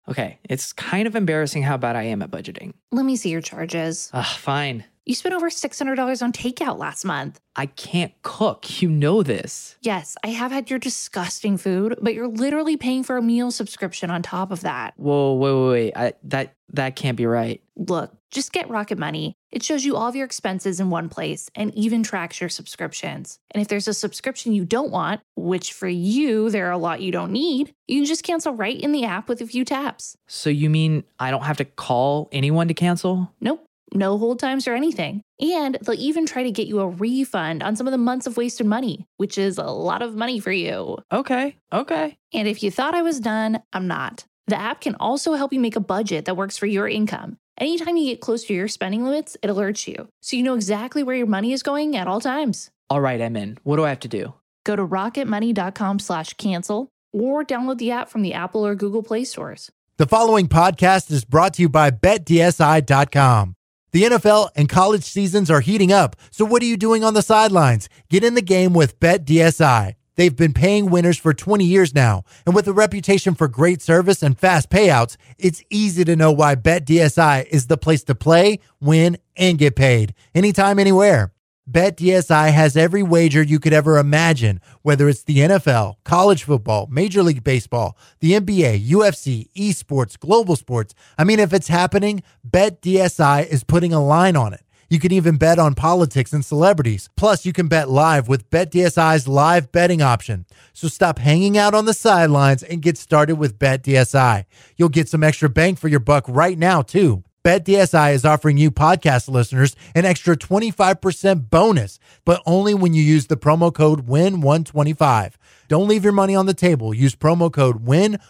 Okay, it's kind of embarrassing how bad I am at budgeting. Let me see your charges. Fine. You spent over $600 on takeout last month. I can't cook. You know this. Yes, I have had your disgusting food, but you're literally paying for a meal subscription on top of that. Whoa, wait. That can't be right. Look, just get Rocket Money. It shows you all of your expenses in one place and even tracks your subscriptions. And if there's a subscription you don't want, which for you, there are a lot you don't need, you can just cancel right in the app with a few taps. So you mean I don't have to call anyone to cancel? Nope. No hold times or anything. And they'll even try to get you a refund on some of the months of wasted money, which is a lot of money for you. Okay. And if you thought I was done, I'm not. The app can also help you make a budget that works for your income. Anytime you get close to your spending limits, it alerts you, so you know exactly where your money is going at all times. All right, I'm in. What do I have to do? Go to rocketmoney.com/cancel or download the app from the Apple or Google Play stores. The following podcast is brought to you by BetDSI.com. The NFL and college seasons are heating up, so what are you doing on the sidelines? Get in the game with BetDSI. They've been paying winners for 20 years now, and with a reputation for great service and fast payouts, it's easy to know why BetDSI is the place to play, win, and get paid. Anytime, anywhere. BetDSI has every wager you could ever imagine, whether it's the NFL, college football, Major League Baseball, the NBA, UFC, esports, global sports. I mean, if it's happening, BetDSI is putting a line on it. You can even bet on politics and celebrities. Plus, you can bet live with BetDSI's live betting option. So stop hanging out on the sidelines and get started with BetDSI. You'll get some extra bang for your buck right now, too. BetDSI is offering you podcast listeners an extra 25% bonus, but only when you use the promo code WIN125. Don't leave your money on the table. Use promo code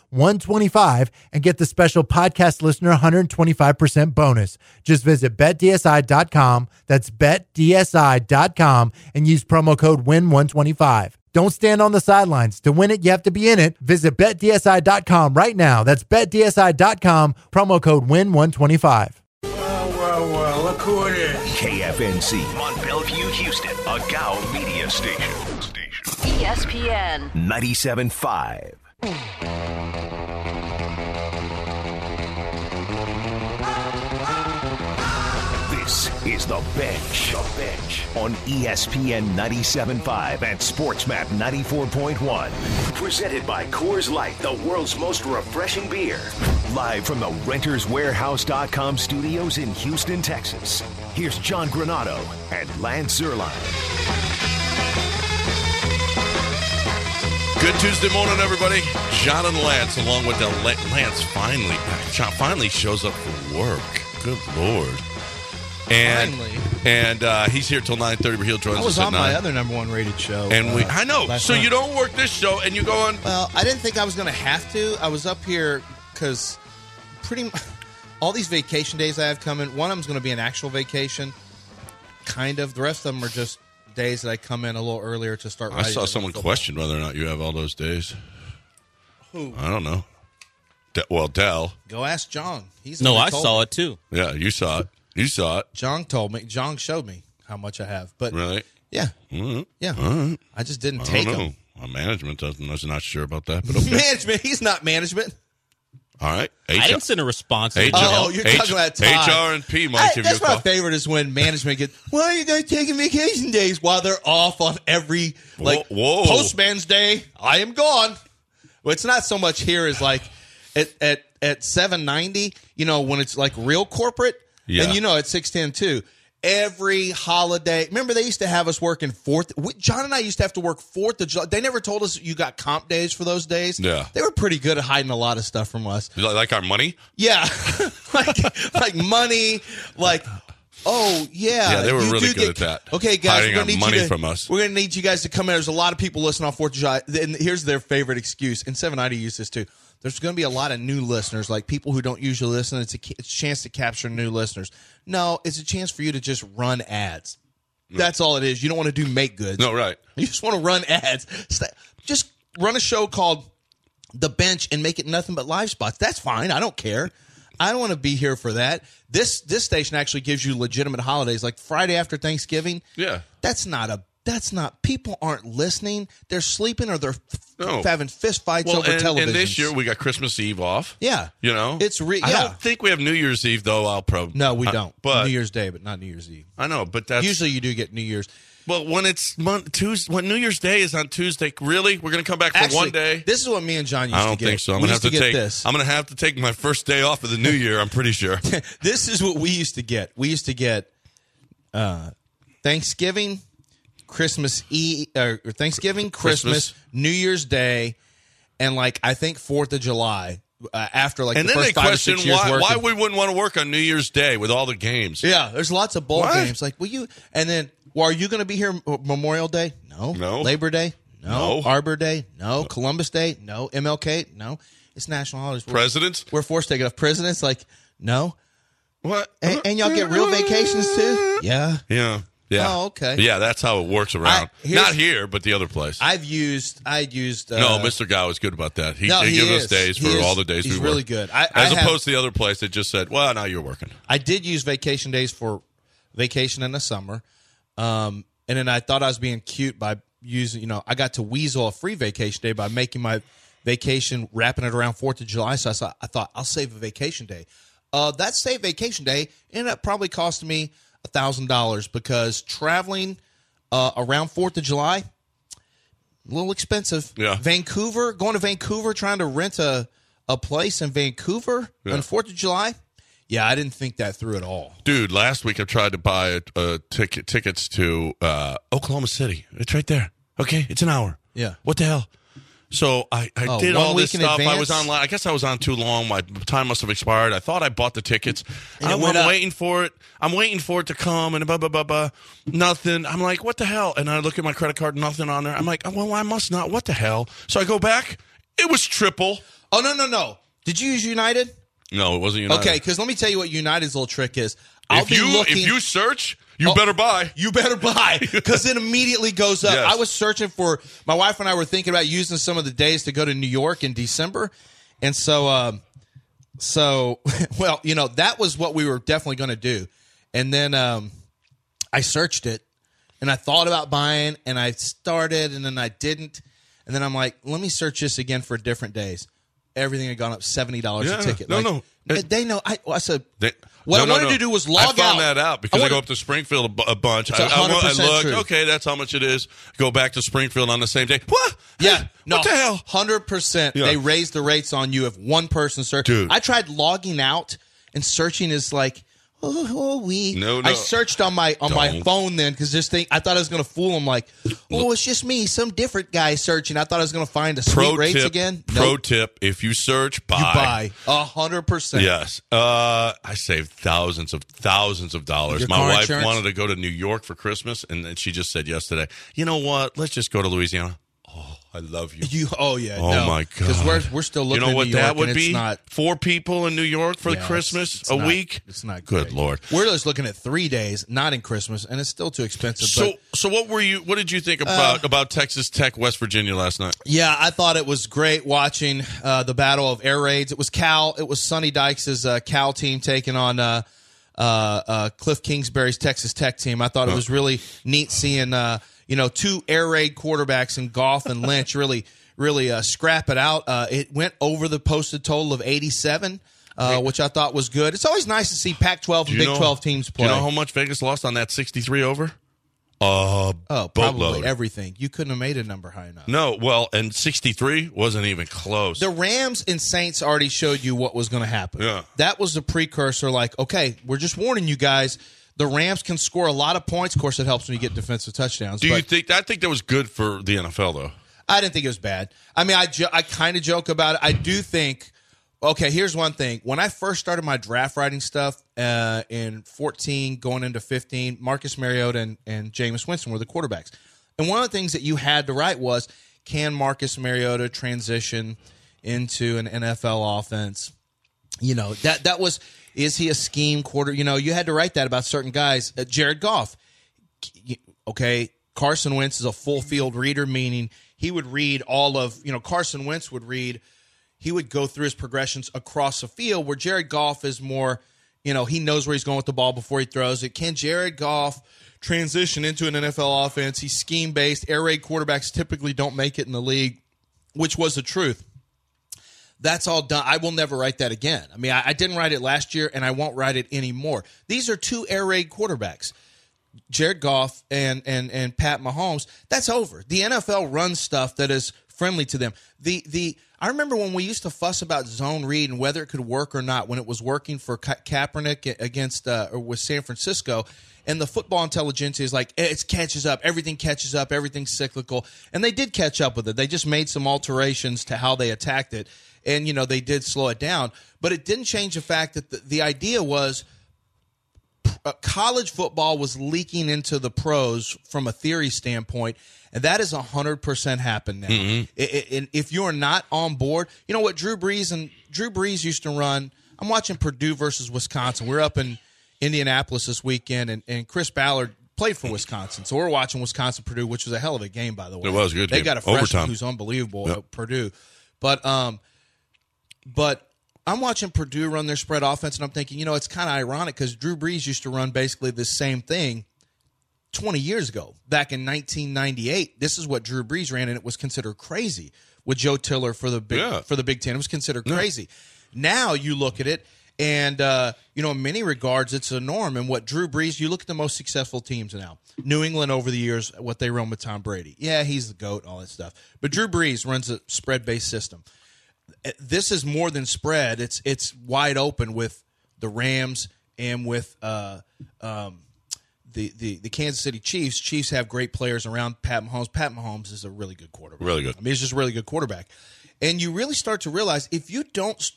WIN125 and get the special podcast listener 125% bonus. Just visit BetDSI.com. That's BetDSI.com and use promo code WIN125. Don't stand on the sidelines. To win it, you have to be in it. Visit BetDSI.com right now. That's BetDSI.com, promo code WIN125. Well, look who it is. KFNC, on Bellevue, Houston, a GOW media station. ESPN 97.5. This is The Bench. The Bench on ESPN 97.5 and SportsMap 94.1. Presented by Coors Light, the world's most refreshing beer. Live from the RentersWarehouse.com studios in Houston, Texas. Here's John Granado and Lance Zierlein. Good Tuesday morning, everybody. John and Lance, along with the Lance finally shows up for work. Good Lord. And he's here till 9:30, but he'll join us at 9. I was on my other number one rated show. And I know. So you don't work this show, and you go on. Well, I didn't think I was going to have to. I was up here because pretty much all these vacation days I have coming, one of them's going to be an actual vacation, kind of. The rest of them are just days that I come in a little earlier to start writing. I saw someone question whether or not you have all those days. Who? I don't know. Dell. Go ask John. I saw it too. Yeah, you saw it. You saw it. John told me. John showed me how much I have. But really? Yeah. Mm-hmm. Yeah. Right. I just didn't take them. Well, management was not sure about that. But okay. Management? He's not management. All right. I didn't send a response. You're talking about Todd. HR&P might give you a That's call. my favorite is when management gets, why are you guys taking vacation days while they're off on every, Whoa. Postman's Day? I am gone. Well, it's not so much here as like at 790, when it's like real corporate. Yeah. And at 610 too. Every holiday. Remember they used to have us working 4th. John and I used to have to work 4th of July. They never told us you got comp days for those days. Yeah. They were pretty good at hiding a lot of stuff from us. Like our money? Yeah. like money, oh, yeah. Yeah, they were really good at that. Okay, guys. Hiding our money from us. We're going to need you guys to come in. There's a lot of people listening on 4th of July. And here's their favorite excuse. And 790 use this too. There's going to be a lot of new listeners, like people who don't usually listen. It's a chance to capture new listeners. No, it's a chance for you to just run ads. That's all it is. You don't want to do make goods. No, right. You just want to run ads. Just run a show called The Bench and make it nothing but live spots. That's fine. I don't care. I don't want to be here for that. This station actually gives you legitimate holidays, like Friday after Thanksgiving. Yeah. That's not a That's not. People aren't listening. They're sleeping or they're having fist fights over television. And this year we got Christmas Eve off. Yeah, it's yeah. I don't think we have New Year's Eve though. No, we don't. But New Year's Day, but not New Year's Eve. I know, but that's usually you do get New Year's. Well, when it's Tuesday, when New Year's Day is on Tuesday, really, we're going to come back for one day. This is what me and John used to get. I don't think so. I'm going to have to take my first day off of the New Year. I'm pretty sure. This is what we used to get. We used to get Thanksgiving, Christmas Eve, or Thanksgiving, Christmas, New Year's Day, and I think 4th of July. After and the then first they 5 or 6 years why working. we wouldn't want to work on New Year's Day with all the games. Yeah, there's lots of bowl games. And then, are you going to be here Memorial Day? No. Labor Day? No. Arbor Day? No. Columbus Day? No. MLK? No. It's national holidays. Presidents? We're forced to take it off. Presidents? No. What? And y'all get real vacations too? Yeah. Yeah. Oh, okay. Yeah, that's how it works around. Not here, but the other place. I used. No, Mr. Gow is good about that. He gives us days for all the days we work. He's really good. As opposed to the other place that just said, well, now you're working. I did use vacation days for vacation in the summer. And then I thought I was being cute by using, I got to weasel a free vacation day by making my vacation, wrapping it around 4th of July. So I thought I'll save a vacation day. That saved vacation day ended up probably costing me $1,000 because traveling around 4th of July, a little expensive. Yeah. Going to Vancouver, trying to rent a place in Vancouver on 4th of July. Yeah, I didn't think that through at all. Dude, last week I tried to buy tickets to Oklahoma City. It's right there. Okay, it's an hour. Yeah. What the hell? So I did all this stuff. I was online. I guess I was on too long. My time must have expired. I thought I bought the tickets. I'm waiting for it. I'm waiting for it to come and blah, blah, blah, blah. Nothing. I'm like, what the hell? And I look at my credit card, nothing on there. I'm like, well, I must not. What the hell? So I go back. It was triple. Oh, no. Did you use United? No, it wasn't United. Okay, because let me tell you what United's little trick is. If you search, you better buy. You better buy, because it immediately goes up. Yes. I was searching for, my wife and I were thinking about using some of the days to go to New York in December. And so well, that was what we were definitely going to do. And then I searched it, and I thought about buying, and I started, and then I didn't. And then I'm like, let me search this again for different days. Everything had gone up $70 a ticket. No. They know. I said, what I wanted to do was log out. I found that out because I go up to Springfield a bunch. It's 100% I looked, true. okay, that's how much it is. Go back to Springfield on the same day. What? Yeah. What the hell? 100%. Yeah. They raised the rates on you if one person searched. Dude. I tried logging out, and searching is like, No. I searched on my phone then because I thought I was going to fool them. Like, it's just me, some different guy searching. I thought I was going to find a sweet rates again. Pro tip: if you search, buy. You buy 100%. Yes, I saved thousands of dollars. Your My car wife insurance? wanted to go to New York for Christmas, and then she just said yesterday, "You know what? Let's just go to Louisiana." Oh, I love you. Oh my God! Because we're still looking. You know what at New York, that would and be? it's not 4 people in New York for Christmas it's a not- week. It's not Good great. Lord. We're just looking at 3 days, not in Christmas, and it's still too expensive. So what did you think about Texas Tech, West Virginia last night? Yeah, I thought it was great watching the battle of air raids. It was Sonny Dykes' Cal team taking on Cliff Kingsbury's Texas Tech team. I thought it was really neat seeing 2 air raid quarterbacks in Goff and Lynch really scrap it out. It went over the posted total of 87, which I thought was good. It's always nice to see Pac-12 and Big 12 teams play. Do you know how much Vegas lost on that 63 over? Probably boatload. everything. You couldn't have made a number high enough. No, well, and 63 wasn't even close. The Rams and Saints already showed you what was going to happen. Yeah. That was the precursor, like, okay, we're just warning you guys. The Rams can score a lot of points. Of course, it helps when you get defensive touchdowns. I think that was good for the NFL, though. I didn't think it was bad. I mean, I kind of joke about it. I do think, okay, here's one thing. When I first started my draft writing stuff in 14, going into 15, Marcus Mariota and Jameis Winston were the quarterbacks. And one of the things that you had to write was, can Marcus Mariota transition into an NFL offense? That was, is he a scheme quarter? You had to write that about certain guys. Jared Goff, okay, Carson Wentz is a full field reader, meaning he would read all of, Carson Wentz would read, he would go through his progressions across the field, where Jared Goff is more, he knows where he's going with the ball before he throws it. Can Jared Goff transition into an NFL offense? He's scheme-based. Air raid quarterbacks typically don't make it in the league, which was the truth. That's all done. I will never write that again. I mean, I didn't write it last year, and I won't write it anymore. These are two air raid quarterbacks, Jared Goff and Pat Mahomes. That's over. The NFL runs stuff that is friendly to them. I remember when we used to fuss about zone read and whether it could work or not when it was working for Kaepernick against or with San Francisco. And the football intelligentsia is like, it catches up. Everything catches up. Everything's cyclical. And they did catch up with it. They just made some alterations to how they attacked it. And, they did slow it down. But it didn't change the fact that the idea was college football was leaking into the pros from a theory standpoint. And that is 100% happened now. Mm-hmm. If you're not on board, you know what Drew Brees used to run. I'm watching Purdue versus Wisconsin. We're up in Indianapolis this weekend, and Chris Ballard played for Wisconsin. So we're watching Wisconsin-Purdue, which was a hell of a game, by the way. It was a good game. They got a freshman who's unbelievable at Purdue. But I'm watching Purdue run their spread offense, and I'm thinking, it's kind of ironic because Drew Brees used to run basically the same thing 20 years ago. Back in 1998, this is what Drew Brees ran, and it was considered crazy with Joe Tiller for the Big Ten. It was considered crazy. Now you look at it, and, in many regards, it's a norm. And what Drew Brees, you look at the most successful teams now. New England over the years, what they run with Tom Brady. Yeah, he's the GOAT, all that stuff. But Drew Brees runs a spread-based system. This is more than spread. It's wide open with the Rams and with the Kansas City Chiefs. Chiefs have great players around Pat Mahomes. Pat Mahomes is a really good quarterback. Really good. I mean, he's just a really good quarterback. And you really start to realize if you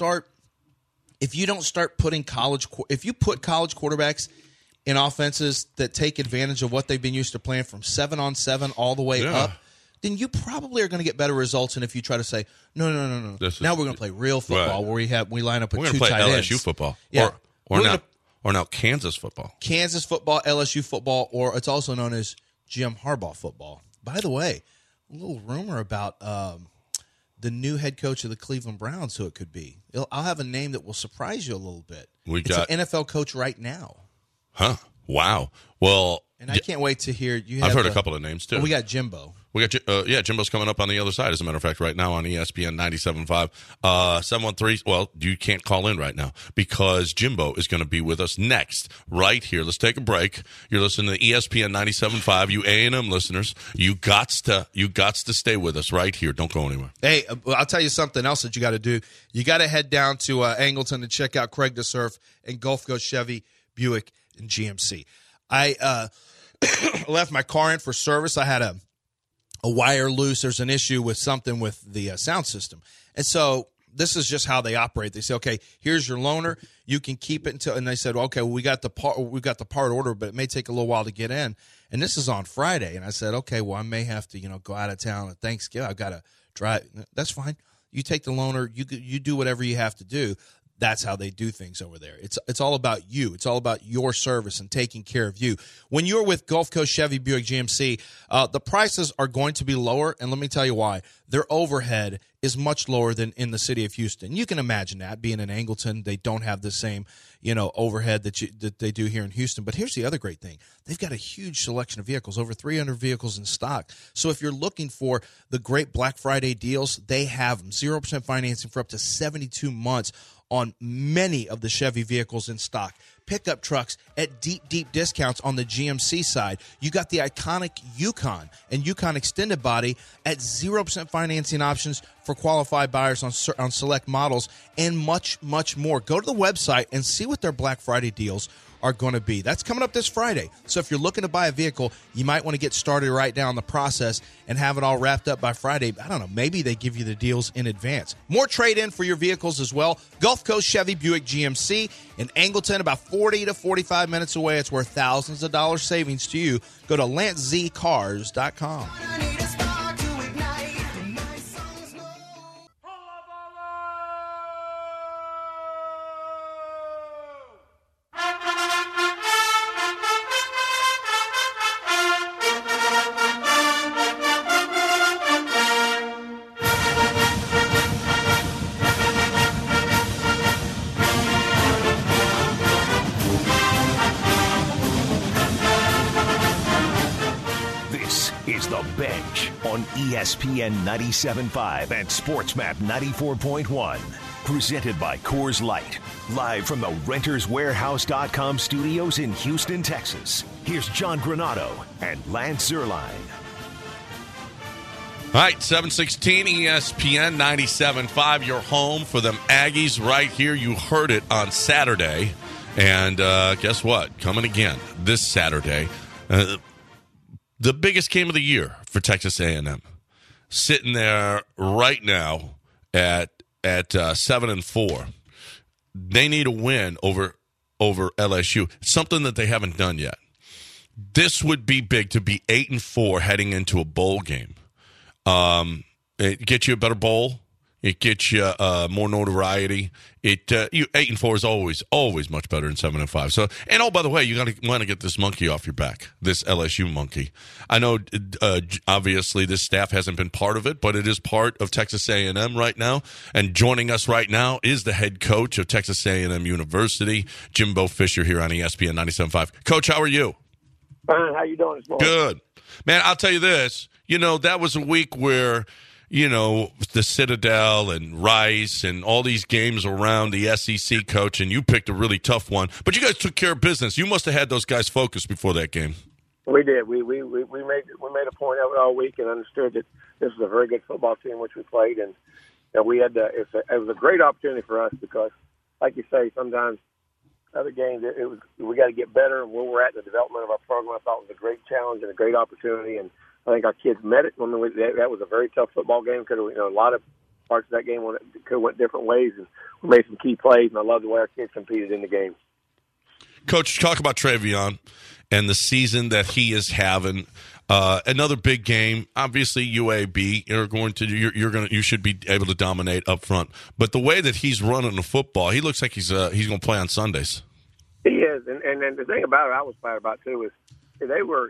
put college quarterbacks in offenses that take advantage of what they've been used to playing from 7-on-7 all the way up, then you probably are going to get better results than if you try to say, no. Now we're going to play real football where we line up with two tight ends. We're going to play LSU football. Yeah. Or now Kansas football. Kansas football, LSU football, or it's also known as Jim Harbaugh football. By the way, a little rumor about the new head coach of the Cleveland Browns, who it could be. I'll have a name that will surprise you a little bit. It's an NFL coach right now. Huh. Wow. Well, and I can't wait to hear you. I've heard a couple of names, too. We got Jimbo. Jimbo's coming up on the other side, as a matter of fact, right now on ESPN 97.5. 713, well, you can't call in right now because Jimbo is going to be with us next, right here. Let's take a break. You're listening to ESPN 97.5. You A&M listeners, you gots to stay with us right here. Don't go anywhere. Hey, I'll tell you something else that you got to do. You got to head down to Angleton to check out Craig DeSurf and Gulf Coast Chevy, Buick, and GMC. I left my car in for service. I had a wire loose. There's an issue with something with the sound system. And so this is just how they operate. They say, okay, here's your loaner. You can keep it until, and they said, okay, well, we got the part order, but it may take a little while to get in. And this is on Friday. And I said, okay, well, I may have to, go out of town at Thanksgiving. I've got to drive. That's fine. You take the loaner. You do whatever you have to do. That's how they do things over there. It's all about you. It's all about your service and taking care of you. When you're with Gulf Coast Chevy Buick GMC, the prices are going to be lower, and let me tell you why. Their overhead is much lower than in the city of Houston. You can imagine that. Being in Angleton, they don't have the same, overhead that they do here in Houston. But here's the other great thing. They've got a huge selection of vehicles, over 300 vehicles in stock. So if you're looking for the great Black Friday deals, they have them. 0% financing for up to 72 months on many of the Chevy vehicles in stock. Pickup trucks at deep discounts on the GMC side. You got the iconic Yukon and Yukon Extended Body at 0% financing options for qualified buyers on select models, and much, much more. Go to the website and see what their Black Friday deals are going to be. That's coming up this Friday. So if you're looking to buy a vehicle, you might want to get started right now in the process and have it all wrapped up by Friday. I don't know. Maybe they give you the deals in advance. More trade-in for your vehicles as well. Gulf Coast Chevy Buick GMC in Angleton, about 40 to 45 minutes away. It's worth thousands of dollars savings to you. Go to LanceZCars.com. The Bench on ESPN 97.5 and SportsMap 94.1. Presented by Coors Light. Live from the RentersWarehouse.com studios in Houston, Texas. Here's John Granado and Lance Zierlein. All right, 716 ESPN 97.5, your home for them Aggies right here. You heard it on Saturday. And guess what? Coming again this Saturday. The biggest game of the year for Texas A&M. Sitting there right now at 7-4. They need a win over LSU. Something that they haven't done yet. This would be big to be 8-4 heading into a bowl game. It gets you a better bowl. It gets you more notoriety. 8-4 is always much better than 7-5. So, and oh, by the way, you want to get this monkey off your back, this LSU monkey. I know, obviously, this staff hasn't been part of it, but it is part of Texas A&M right now. And joining us right now is the head coach of Texas A&M University, Jimbo Fisher, here on ESPN 97.5. Coach, how are you? Fine. How you doing this morning? Good, man. I'll tell you this. That was a week where, the Citadel and Rice and all these games around the SEC, coach, and you picked a really tough one. But you guys took care of business. You must have had those guys focused before that game. We did. We made a point of it all week and understood that this was a very good football team which we played, and we had it was a great opportunity for us because, like you say, sometimes other games we got to get better, and where we're at in the development of our program, I thought was a great challenge and a great opportunity, and I think our kids met it. That was a very tough football game because a lot of parts of that game could have went different ways, and we made some key plays, and I love the way our kids competed in the game. Coach, talk about Travion and the season that he is having. Another big game. Obviously, UAB. You should be able to dominate up front. But the way that he's running the football, he looks like he's going to play on Sundays. He is, and the thing about it, I was glad about too, is they were.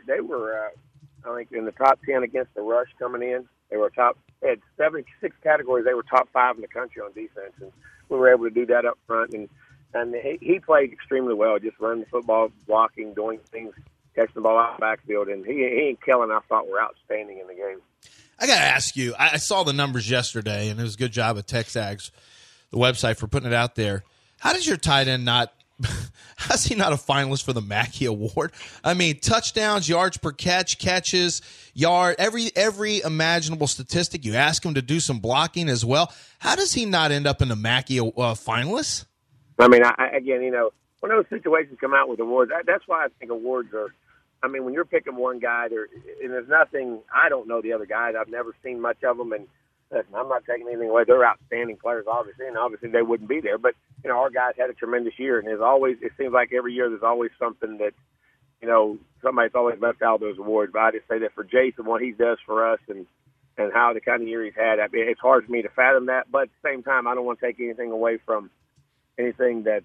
I think in the top 10 against the rush coming in. They had 76 categories. They were top 5 in the country on defense, and we were able to do that up front. And he played extremely well, just running the football, blocking, doing things, catching the ball out of the backfield. And he and Kellen, I thought, were outstanding in the game. I got to ask you, I saw the numbers yesterday, and it was a good job at TexAgs, the website, for putting it out there. How does your tight end how's he not a finalist for the Mackey Award? I mean, touchdowns, yards per catch, catches, every imaginable statistic. You ask him to do some blocking as well. How does he not end up in the Mackey finalists? I mean, when those situations come out with awards, that's why I think awards are. I mean, when you're picking one guy, and there's nothing. I don't know the other guys. I've never seen much of them, and I'm not taking anything away. They're outstanding players, obviously, and obviously they wouldn't be there. But our guys had a tremendous year, and it seems like every year there's always something that, somebody's always left out of those awards. But I just say that for Jason, what he does for us, and how the kind of year he's had, I mean, it's hard for me to fathom that. But at the same time, I don't want to take anything away from anything that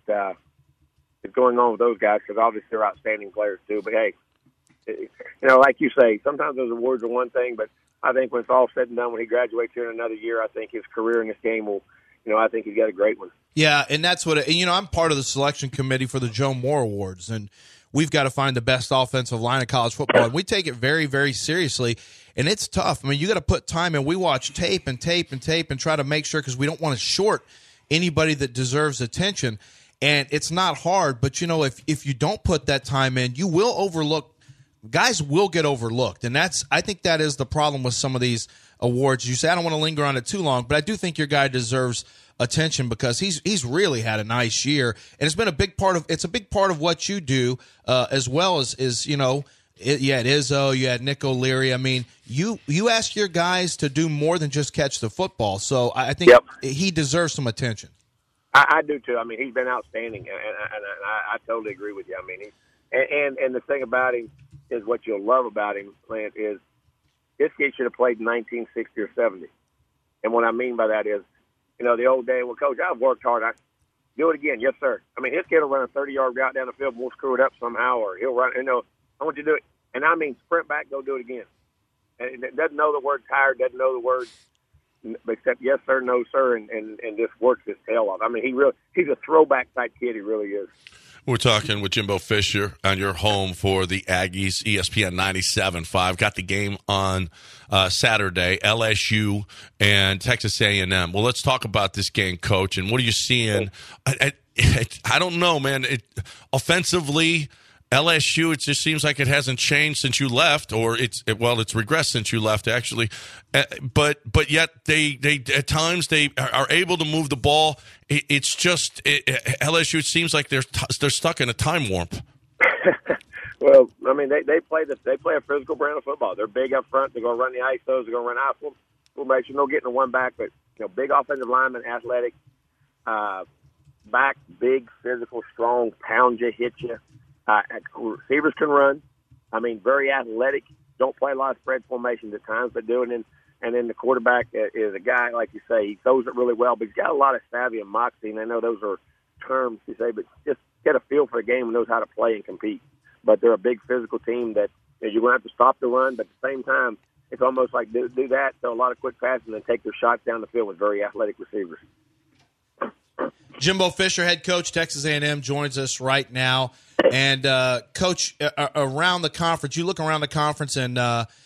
is going on with those guys, because obviously they're outstanding players too. But hey, like you say, sometimes those awards are one thing, but I think when it's all said and done, when he graduates here in another year, I think his career in this game will, I think he's got a great one. Yeah, and that's what, I'm part of the selection committee for the Joe Moore Awards, and we've got to find the best offensive line of college football, and we take it very, very seriously, and it's tough. I mean, you got to put time in. We watch tape and try to make sure, because we don't want to short anybody that deserves attention, and it's not hard, but, if you don't put that time in, you will overlook. Guys will get overlooked, and I think that is the problem with some of these awards. You say, I don't want to linger on it too long, but I do think your guy deserves attention because he's really had a nice year, and it's been a big part of what you do, as well as you had Izzo, you had Nick O'Leary. I mean, you ask your guys to do more than just catch the football, so I think he deserves some attention. I do too. I mean, he's been outstanding, and I totally agree with you. I mean, and the thing about him is, what you'll love about him, Lance, is this kid should have played in 1960 or 70. And what I mean by that is, the old day, well, Coach, I've worked hard. I do it again. Yes, sir. I mean, his kid will run a 30-yard route down the field and we'll screw it up somehow, or he'll run, I want you to do it. And I mean, sprint back, go do it again. And it doesn't know the word tired, doesn't know the words, except yes, sir, no, sir, and just works his tail off. I mean, he's a throwback type kid. He really is. We're talking with Jimbo Fisher on your home for the Aggies, ESPN 97.5. Got the game on Saturday, LSU and Texas A&M. Well, let's talk about this game, Coach. And what are you seeing? I don't know, man. Offensively, LSU, it just seems like it hasn't changed since you left, or it's regressed since you left, actually. But yet they at times they are able to move the ball. It's just LSU. It seems like they're stuck in a time warp. Well, I mean, they play a physical brand of football. They're big up front. They're going to run the ISOs. They're going to run out formation. They'll get in the one back, but big offensive lineman, athletic, back, big, physical, strong, pound you, hit you. Receivers can run. I mean, very athletic. Don't play a lot of spread formations at times, but do it. And then the quarterback is a guy, like you say, he throws it really well, but he's got a lot of savvy and moxie. And I know those are terms you say, but just get a feel for the game and knows how to play and compete. But they're a big physical team that you're going to have to stop the run, but at the same time, it's almost like do that, throw a lot of quick passes, and then take their shots down the field with very athletic receivers. Jimbo Fisher, head coach, Texas A&M, joins us right now. And, Coach, around the conference, you look around the conference, and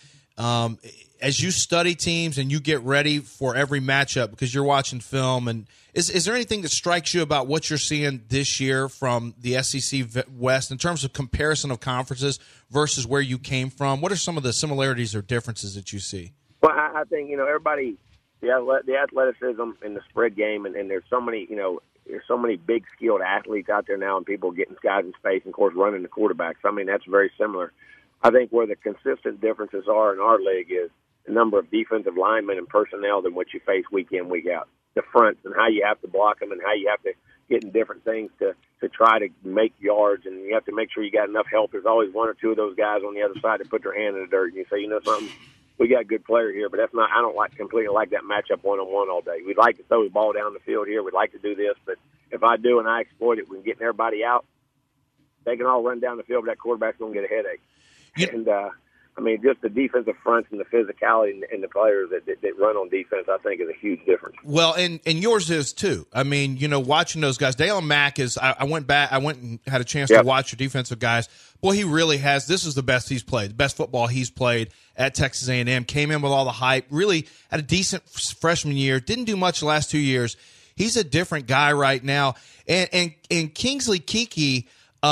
as you study teams and you get ready for every matchup because you're watching film, and is there anything that strikes you about what you're seeing this year from the SEC West in terms of comparison of conferences versus where you came from? What are some of the similarities or differences that you see? Well, I think, everybody, the athleticism in the spread game, and there's so many, there's so many big skilled athletes out there now, and people getting guys in space and, of course, running the quarterbacks. I mean, that's very similar. I think where the consistent differences are in our league is the number of defensive linemen and personnel than what you face week in, week out. The fronts and how you have to block them and how you have to get in different things to try to make yards, and you have to make sure you got enough help. There's always one or two of those guys on the other side that put their hand in the dirt, and you say, something? We got a good player here, but that's not. I don't completely like that matchup one-on-one all day. We'd like to throw the ball down the field here. We'd like to do this, but if I do and I exploit it, we're getting everybody out. They can all run down the field, but that quarterback's going to get a headache. And just the defensive fronts and the physicality and the players that run on defense, I think, is a huge difference. Well, and yours is too. I mean, watching those guys. Dalen Mack is. I went and had a chance to watch your defensive guys. Boy, he really has. This is the best he's played, the best football he's played at Texas A&M. Came in with all the hype. Really had a decent freshman year. Didn't do much the last 2 years. He's a different guy right now. And Kingsley Keke,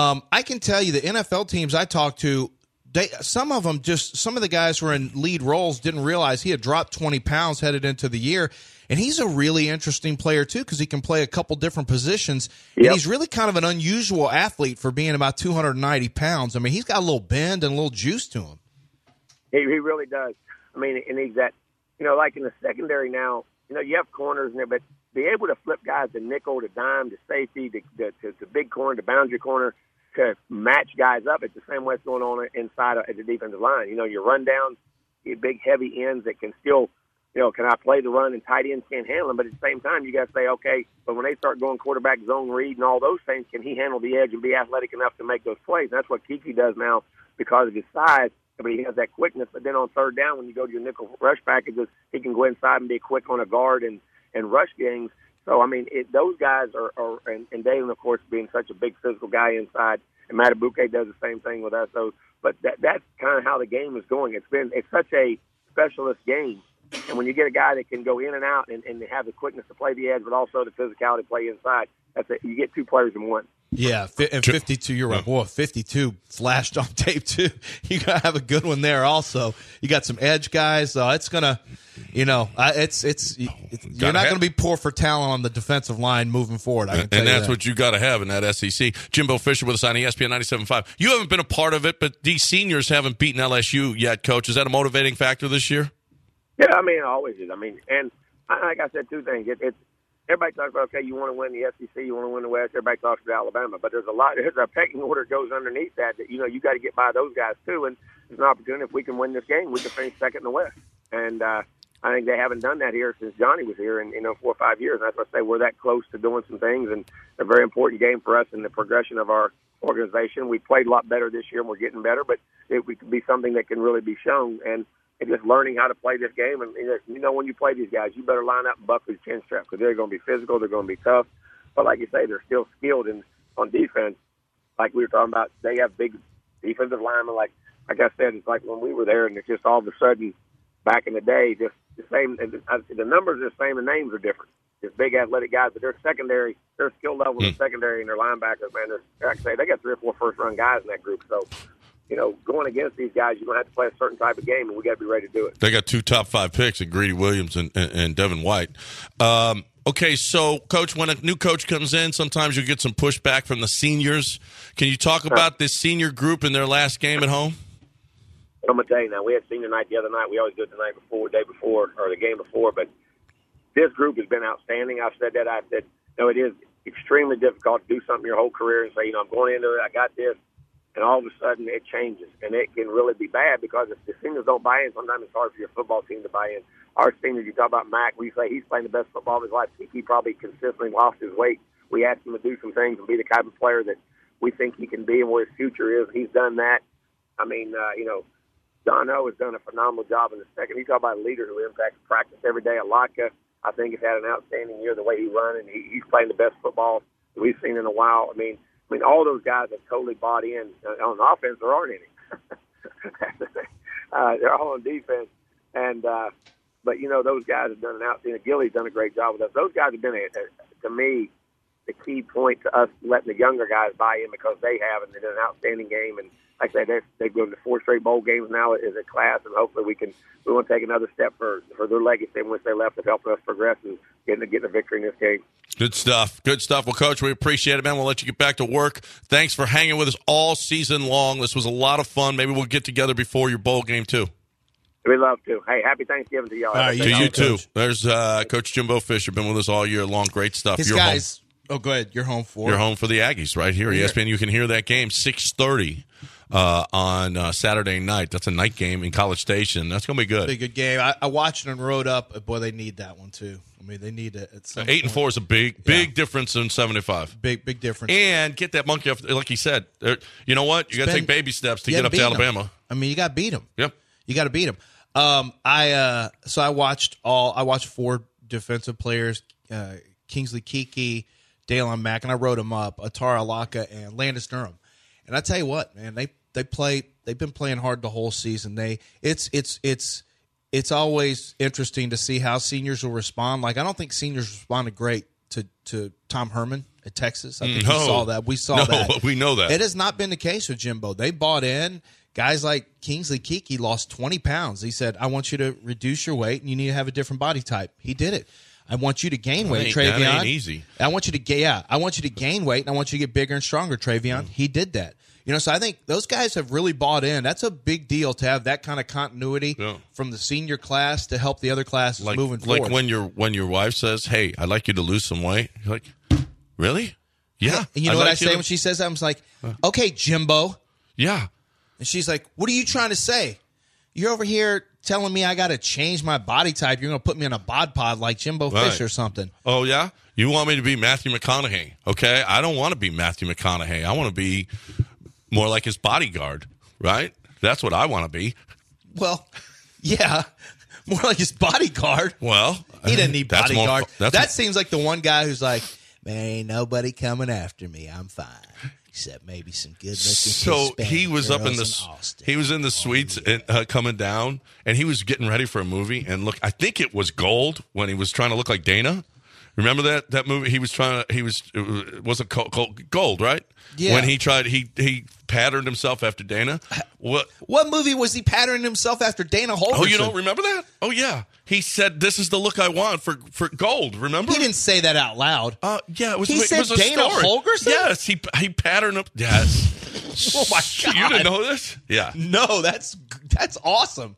I can tell you the NFL teams I talked to, some of the guys who were in lead roles didn't realize he had dropped 20 pounds headed into the year. And he's a really interesting player, too, because he can play a couple different positions. Yep. And he's really kind of an unusual athlete for being about 290 pounds. I mean, he's got a little bend and a little juice to him. He really does. I mean, and he's that, like in the secondary now, you have corners in there, but be able to flip guys to nickel, to dime, to safety, to big corner, to boundary corner, to match guys up. It's the same way it's going on inside at the defensive line. You run down, you have big, heavy ends that can still, can I play the run, and tight ends can't handle them. But at the same time, you got to say, okay, but when they start going quarterback zone read and all those things, can he handle the edge and be athletic enough to make those plays? And that's what Keke does now because of his size, but he has that quickness. But then on third down, when you go to your nickel rush packages, he can go inside and be quick on a guard and rush games. So, I mean, those guys are and Dalen, of course, being such a big physical guy inside, and Matabuke does the same thing with us. So, but that's kind of how the game is going. It's such a specialist game. And when you get a guy that can go in and out and have the quickness to play the edge, but also the physicality to play inside, that's it. You get two players in one. Yeah, and 52, you're right. Boy, 52 flashed on tape, too. You got to have a good one there also. You got some edge guys. It's going to, you're not going to be poor for talent on the defensive line moving forward. And that's what you got to have in that SEC. Jimbo Fisher with us on ESPN 97.5. You haven't been a part of it, but these seniors haven't beaten LSU yet, Coach. Is that a motivating factor this year? Yeah, I mean, it always is. I mean, and like I said, two things. Everybody talks about, okay, you want to win the SEC, you want to win the West. Everybody talks about Alabama, but there's a pecking order that goes underneath that you got to get by those guys too. And there's an opportunity if we can win this game, we can finish second in the West. And I think they haven't done that here since Johnny was here in 4 or 5 years. And that's why I say we're that close to doing some things, and a very important game for us in the progression of our organization. We played a lot better this year, and we're getting better, but it could be something that can really be shown. And just learning how to play this game. And, when you play these guys, you better line up and buckle your chin strap because they're going to be physical, they're going to be tough. But like you say, they're still skilled on defense. like we were talking about, they have big defensive linemen. Like I said, it's like when we were there, and it's just all of a sudden, back in the day, just the same. The numbers are the same, the names are different. Just big athletic guys, but their secondary, their skill level in secondary and their linebackers, man, like I say, they got 3 or 4 first-round guys in that group. So, going against these guys, you're going to have to play a certain type of game, and we got to be ready to do it. They got 2 top 5 picks in Greedy Williams and Devin White. Okay, so, Coach, when a new coach comes in, sometimes you get some pushback from the seniors. Can you talk about this senior group in their last game at home? I'm going to tell you now, we had senior night the other night. We always do it the night before, day before, or the game before, but this group has been outstanding. I've said that. I said, it is extremely difficult to do something your whole career and say, I'm going into it, I got this, and all of a sudden it changes. And it can really be bad because if the seniors don't buy in, sometimes it's hard for your football team to buy in. Our seniors, you talk about Mac, we say he's playing the best football of his life. He probably consistently lost his weight. We asked him to do some things and be the type of player that we think he can be and where his future is. He's done that. I mean, Dono has done a phenomenal job in the second. You talk about a leader who impacts practice every day. Alaka, I think, has had an outstanding year the way he runs, and he's playing the best football that we've seen in a while. I mean, all those guys have totally bought in. On offense, there aren't any. They're all on defense. And but, those guys have done an outstanding. Gilly's done a great job with us. Those guys have been, to me, the key point to us letting the younger guys buy in because they have, and they did an outstanding game. And like I said, they've gone to 4 straight bowl games now as a class, and hopefully we want to take another step for their legacy once they left to help us progress and get a victory in this game. Good stuff. Good stuff. Well, Coach, we appreciate it, man. We'll let you get back to work. Thanks for hanging with us all season long. This was a lot of fun. Maybe we'll get together before your bowl game, too. We'd love to. Hey, happy Thanksgiving to y'all. To you, too. There's Coach Jimbo Fisher. Been with us all year long. Great stuff. His guys. Oh, go ahead. You're home for the Aggies right here. ESPN. You can hear that game 6:30 on Saturday night. That's a night game in College Station. That's going to be good. It's a good game. I watched it and rode up. Boy, they need that one too. I mean, they need it. At some 8-4 is a big difference in 75. Big difference. And get that monkey off. Like he said, you know what? You got to take baby steps to get up to Alabama. I mean, you got to beat them. Yep. You got to beat them. I watched 4 defensive players: Kingsley Keke, Dalen Mack, and I wrote them up: Atara Alaka and Landis Durham. And I tell you what, man, they've been playing hard the whole season. It's always interesting to see how seniors will respond. Like, I don't think seniors responded great to Tom Herman at Texas. I think we saw that. We know that. It has not been the case with Jimbo. They bought in. Guys like Kingsley Keke lost 20 pounds. He said, I want you to reduce your weight, and you need to have a different body type. He did it. I want you to gain weight, Travion. That ain't easy. I want you to gain weight, and I want you to get bigger and stronger, Travion. He did that. So I think those guys have really bought in. That's a big deal to have that kind of continuity from the senior class to help the other classes moving forward. Like when your wife says, "Hey, I'd like you to lose some weight," you're like, "Really? Yeah." And you know what I say when she says that? I'm like, "Okay, Jimbo." Yeah. And she's like, "What are you trying to say? You're over here telling me I got to change my body type. You're going to put me in a bod pod like Jimbo Fish or something." Oh, yeah? You want me to be Matthew McConaughey, okay? I don't want to be Matthew McConaughey. I want to be more like his bodyguard, right? That's what I want to be. Well, yeah, more like his bodyguard. Well, he doesn't need bodyguard. That seems like the one guy who's like, man, ain't nobody coming after me. I'm fine. Except maybe some good looking. So he was up in he was in the suites and, coming down, and he was getting ready for a movie. And look, I think it was Gold when he was trying to look like Dana. Remember that movie? It wasn't Gold, right? Yeah. When he tried, he patterned himself after Dana. What movie was he patterning himself after Dana Holgerson? Oh, you don't remember that? Oh, yeah. He said, "This is the look I want for Gold." Remember? He didn't say that out loud. Yeah, it was. He said it was a Dana story. Holgerson. Yes, he patterned him. Yes. Oh my God! You didn't know this? Yeah. No, that's awesome.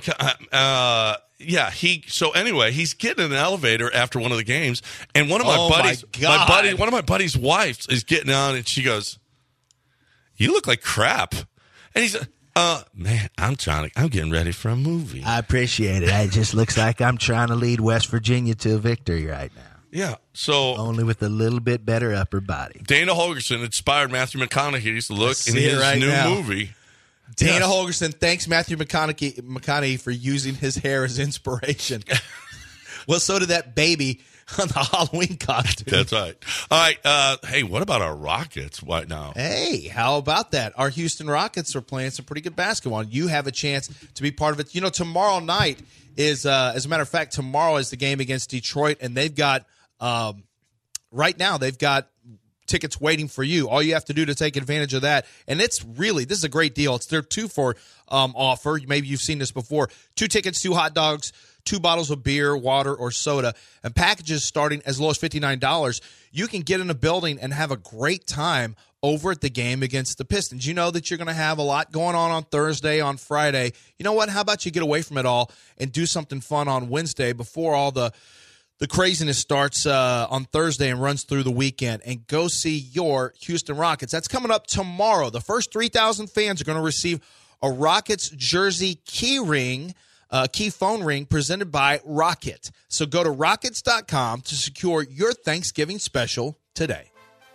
Yeah, so anyway, he's getting in an elevator after one of the games, and one of my one of my buddy's wives is getting on, and she goes, "You look like crap," and he's, man, I'm getting ready for a movie. I appreciate it. It just looks like I'm trying to lead West Virginia to a victory right now. Yeah, so only with a little bit better upper body. Dana Holgerson inspired Matthew McConaughey's look in his new movie. Dana Holgerson thanks Matthew McConaughey for using his hair as inspiration. Well, so did that baby on the Halloween costume. That's right. All right. Hey, what about our Rockets right now? Hey, how about that? Our Houston Rockets are playing some pretty good basketball. And you have a chance to be part of it. You know, tomorrow night is, as a matter of fact, tomorrow is the game against Detroit, and they've got right now they've got tickets waiting for you. All you have to do to take advantage of that, and this is a great deal. It's their 2-for offer. Maybe you've seen this before. 2 tickets, 2 hot dogs, 2 bottles of beer, water, or soda, and packages starting as low as $59. You can get in a building and have a great time over at the game against the Pistons. You know that you're going to have a lot going on Thursday, on Friday. You know what? How about you get away from it all and do something fun on Wednesday before all the craziness starts on Thursday and runs through the weekend, and go see your Houston Rockets. That's coming up tomorrow. The first 3,000 fans are going to receive a Rockets jersey key phone ring presented by Rocket. So go to Rockets.com to secure your Thanksgiving special today.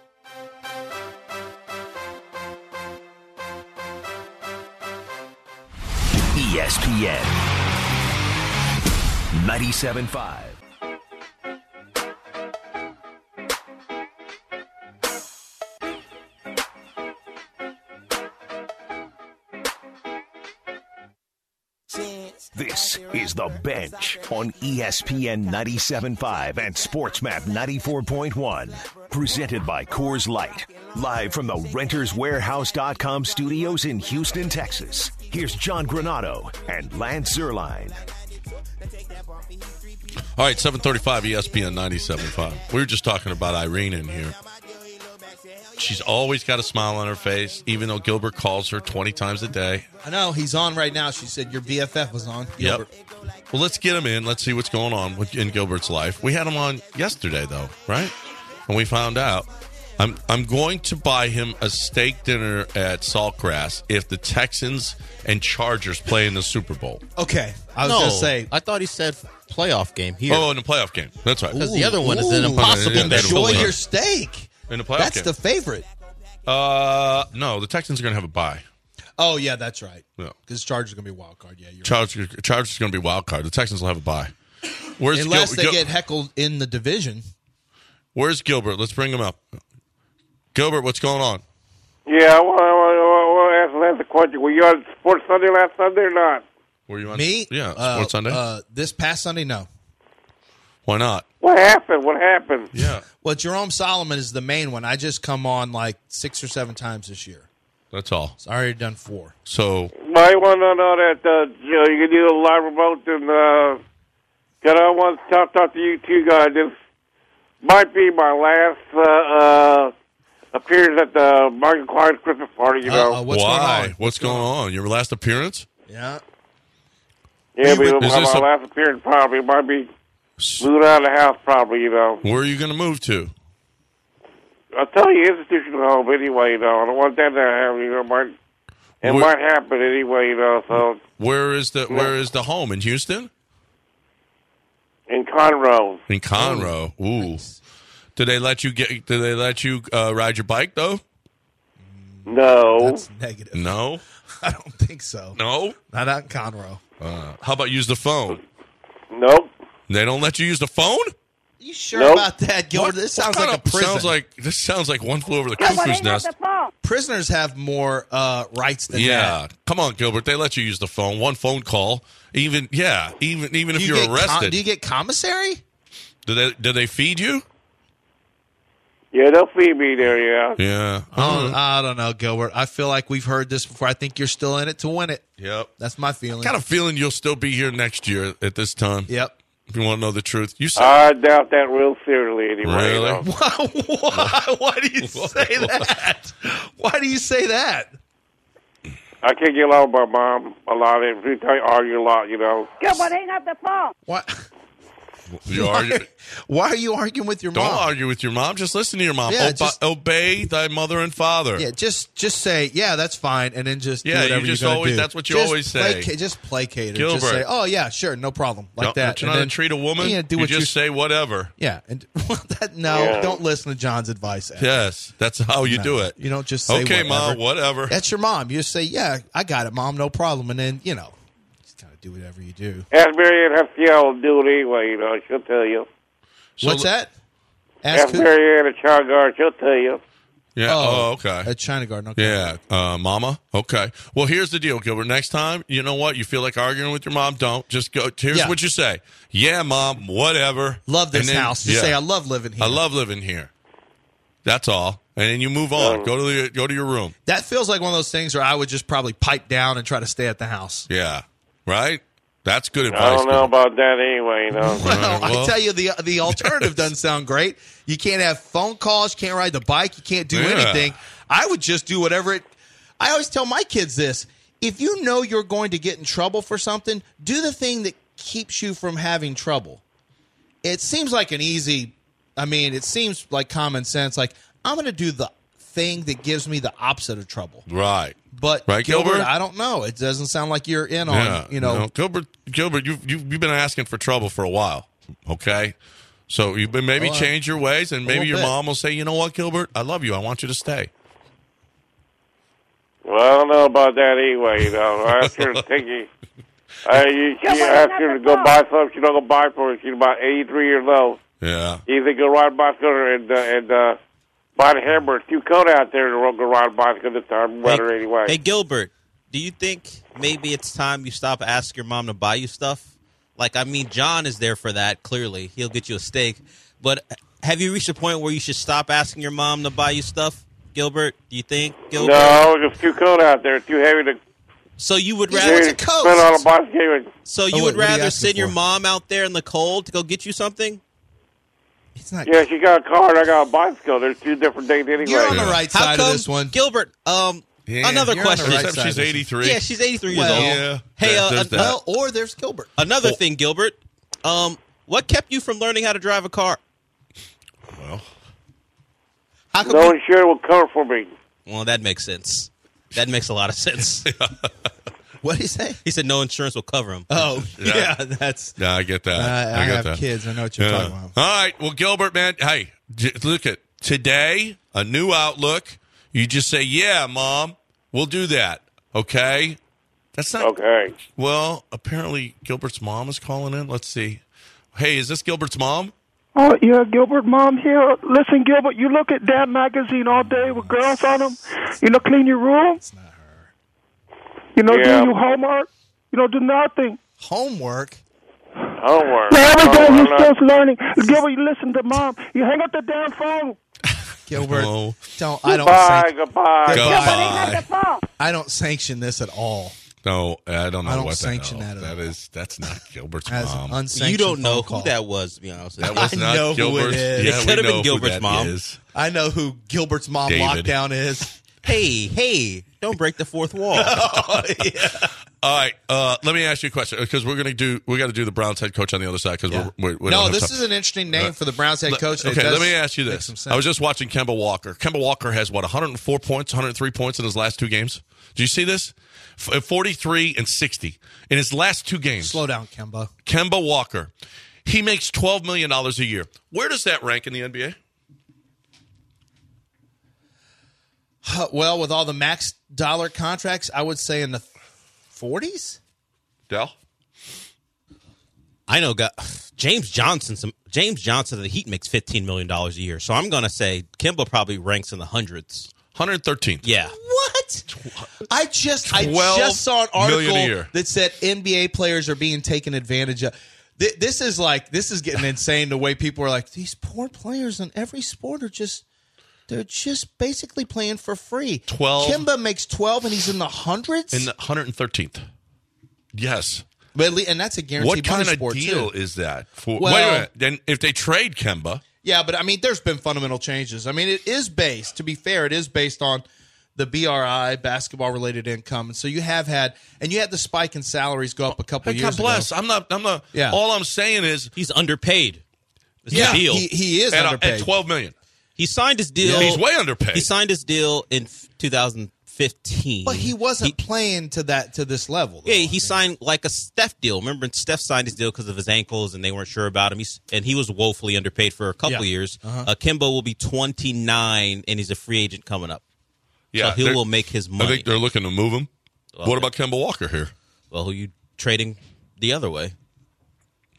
ESPN 97.5. This is The Bench on ESPN 97.5 and SportsMap 94.1. Presented by Coors Light. Live from the RentersWarehouse.com studios in Houston, Texas. Here's John Granado and Lance Zierlein. All right, 7:35 ESPN 97.5. We were just talking about Irene in here. She's always got a smile on her face, even though Gilbert calls her 20 times a day. I know. He's on right now. She said your BFF was on, Gilbert. Yep. Well, let's get him in. Let's see what's going on in Gilbert's life. We had him on yesterday, though, right? And we found out. I'm going to buy him a steak dinner at Saltgrass if the Texans and Chargers play in the Super Bowl. Okay. I was going to say. I thought he said playoff game here. Oh, in the playoff game. That's right. Because the other one is an impossible bet. Enjoy your steak. In the playoff That's game. the favorite. No, the Texans are going to have a bye. Oh, yeah, that's right. Yeah. Because Chargers are going to be a wild card. Yeah, you're Chargers are going to be a wild card. The Texans will have a bye. Unless they get heckled in the division. Where's Gilbert? Let's bring him up. Gilbert, what's going on? Yeah, I want to ask Lance a question. Were you on Sports Sunday last Sunday or not? Were you on? Me? Yeah, Sports Sunday. This past Sunday, no. Why not? What happened? Yeah. Well, Jerome Solomon is the main one. I just come on like 6 or 7 times this year. That's all. So I already done 4. So. I want to know that you can do a live remote and I want to talk to you two guys. This might be my last appearance at the Michael Klein's Christmas party. You know what's going on? What's going on? Your last appearance? Yeah. Yeah, my last appearance probably might be. Moving out of the house, probably, Where are you going to move to? I'll tell you, institutional home anyway, I don't want that to happen, It might happen anyway, so. Where is the home? In Houston? In Conroe. In Conroe. Ooh. Nice. Did they let you ride your bike, though? No. That's negative. No? I don't think so. No? Not out in Conroe. How about use the phone? Nope. They don't let you use the phone? You sure about that, Gilbert? This sounds like a prison. Sounds like One Flew Over the Cuckoo's Nest. Prisoners have more rights than that. Yeah. Come on, Gilbert. They let you use the phone. One phone call. Even if you're arrested. Do you get commissary? Do they feed you? Yeah, they'll feed me there, yeah. Yeah. I don't know, Gilbert. I feel like we've heard this before. I think you're still in it to win it. Yep. That's my feeling. Got a feeling you'll still be here next year at this time. Yep. If you want to know the truth. I doubt that real seriously anyway. Really? Why do you say that? Why do you say that? I can't get along with my mom a lot. We argue a lot, Gilbert, hang up the phone. What? Why are you arguing with your mom? Don't argue with your mom. Just listen to your mom. Yeah, obey thy mother and father. Yeah, just say, yeah, that's fine, and then just do whatever you just you're always do. that's what you always say. Just placate her. Gilbert. Just say, oh yeah, sure, no problem, like that. You're not to treat a woman. You just say whatever. Yeah, and don't listen to John's advice. Ever. Yes, that's how you do it. You don't just say, okay, whatever. Mom, whatever. That's your mom. You just say, yeah, I got it, Mom, no problem, and then just kind of do whatever you do. Ask Marianne Hessiel to do it anyway. She'll tell you. What's that? Ask Marianne at China Garden. She'll tell you. Yeah. Oh, okay. At China Garden. Okay. Yeah. Mama. Okay. Well, here's the deal, Gilbert. Next time, you know what? You feel like arguing with your mom? Don't. Just go. Here's what you say. Yeah, Mom. Whatever. Love this house. Just say, I love living here. I love living here. That's all. And then you move on. Go to your room. That feels like one of those things where I would just probably pipe down and try to stay at the house. Yeah. Right? That's good advice. I don't know about that anyway. Well, I tell you, the alternative doesn't sound great. You can't have phone calls. You can't ride the bike. You can't do anything. I would just do whatever it. I always tell my kids this. If you know you're going to get in trouble for something, do the thing that keeps you from having trouble. It seems like it seems like common sense. Like, I'm going to do the thing that gives me the opposite of trouble. Right. But right, Gilbert, I don't know. It doesn't sound like you're in on, Gilbert, you've been asking for trouble for a while, okay? So you've been maybe change your ways, and maybe your mom will say, you know what, Gilbert? I love you. I want you to stay. Well, I don't know about that anyway, I asked her to take you. She asked her to go buy something. She don't go buy for it. She's about 83 years old. Yeah. You either go ride a bicycle and buy the hammer. It's too cold out there to go ride a bicycle this time weather anyway. Hey, Gilbert, do you think maybe it's time you stop asking your mom to buy you stuff? Like, I mean, John is there for that, clearly. He'll get you a steak. But have you reached a point where you should stop asking your mom to buy you stuff, Gilbert? Do you think, Gilbert? No, it's too cold out there. It's too heavy to... So you would rather spend on a bicycle. So you would rather send your mom out there in the cold to go get you something? Yeah, she got a car and I got a bicycle. There's two different things anyway. You're on the right side of this one. Gilbert, another question. She's 83. Yeah, she's 83 years old. Yeah. Hey, or there's Gilbert. Another thing, Gilbert. What kept you from learning how to drive a car? Well, no insurance will cover for me. Well, that makes sense. That makes a lot of sense. What did he say? He said no insurance will cover him. Oh, yeah, that's... Yeah, I get that. I get have kids. I know what you're talking about. All right. Well, Gilbert, man, hey, look at today, a new outlook. You just say, yeah, Mom, we'll do that. Okay? That's not... Okay. Well, apparently Gilbert's mom is calling in. Let's see. Hey, is this Gilbert's mom? Oh, yeah, Gilbert, Mom here. Listen, Gilbert, you look at Dad Magazine all day with girls on them. Clean your room. It's not her. Do your homework. Do nothing. Homework? Homework. Every day he's just learning. Gilbert, you listen to Mom. You hang up the damn phone. Gilbert, Goodbye. I don't sanction this at all. No, I don't know. I don't what sanction that at all. That's not Gilbert's As mom. You don't know who that was, to be honest. That was not know Gilbert's. who it is. Yeah, It could have been who Gilbert's that mom. is. I know who Gilbert's mom David. lockdown is. Hey, don't break the fourth wall. Oh, yeah. All right, let me ask you a question because we got to do the Browns head coach on the other side because we don't have this time. is an interesting name for the Browns head coach. Okay, let me ask you this. I was just watching Kemba Walker. Kemba Walker has 104 points, 103 points in his last two games. Do you see this? 43 and 60 in his last two games. Slow down, Kemba. Kemba Walker. He makes $12 million a year. Where does that rank in the NBA? Well, with all the max dollar contracts, I would say in the 40s. Dell? I know James Johnson of the Heat makes $15 million a year. So I'm going to say Kemba probably ranks in the hundreds. 113th. Yeah. What? I just saw an article that said NBA players are being taken advantage of. This is getting insane. The way people are like, these poor players in every sport they're just basically playing for free. 12. Kemba makes 12 and he's in the hundreds? In the 113th. Yes. And that's a guaranteed What kind of sport deal too. is that? Well, wait a minute. Then if they trade Kemba. Yeah, but I mean, there's been fundamental changes. I mean, it is based, to be fair, it is based on the BRI, basketball-related income. And so you have had, and you had the spike in salaries go up a couple years God bless. ago. I'm not. Yeah. All I'm saying is he's underpaid. Yeah, deal. He is underpaid. At $12 million. He signed his deal. Yeah, he's way underpaid. He signed his deal in 2015. But he wasn't playing to this level. Yeah, he signed like a Steph deal. Remember, Steph signed his deal because of his ankles, and they weren't sure about him. He was woefully underpaid for a couple years. Kemba will be 29, and he's a free agent coming up. Yeah, so he will make his money. I think they're looking to move him. What about Kemba Walker here? Well, who are you trading the other way?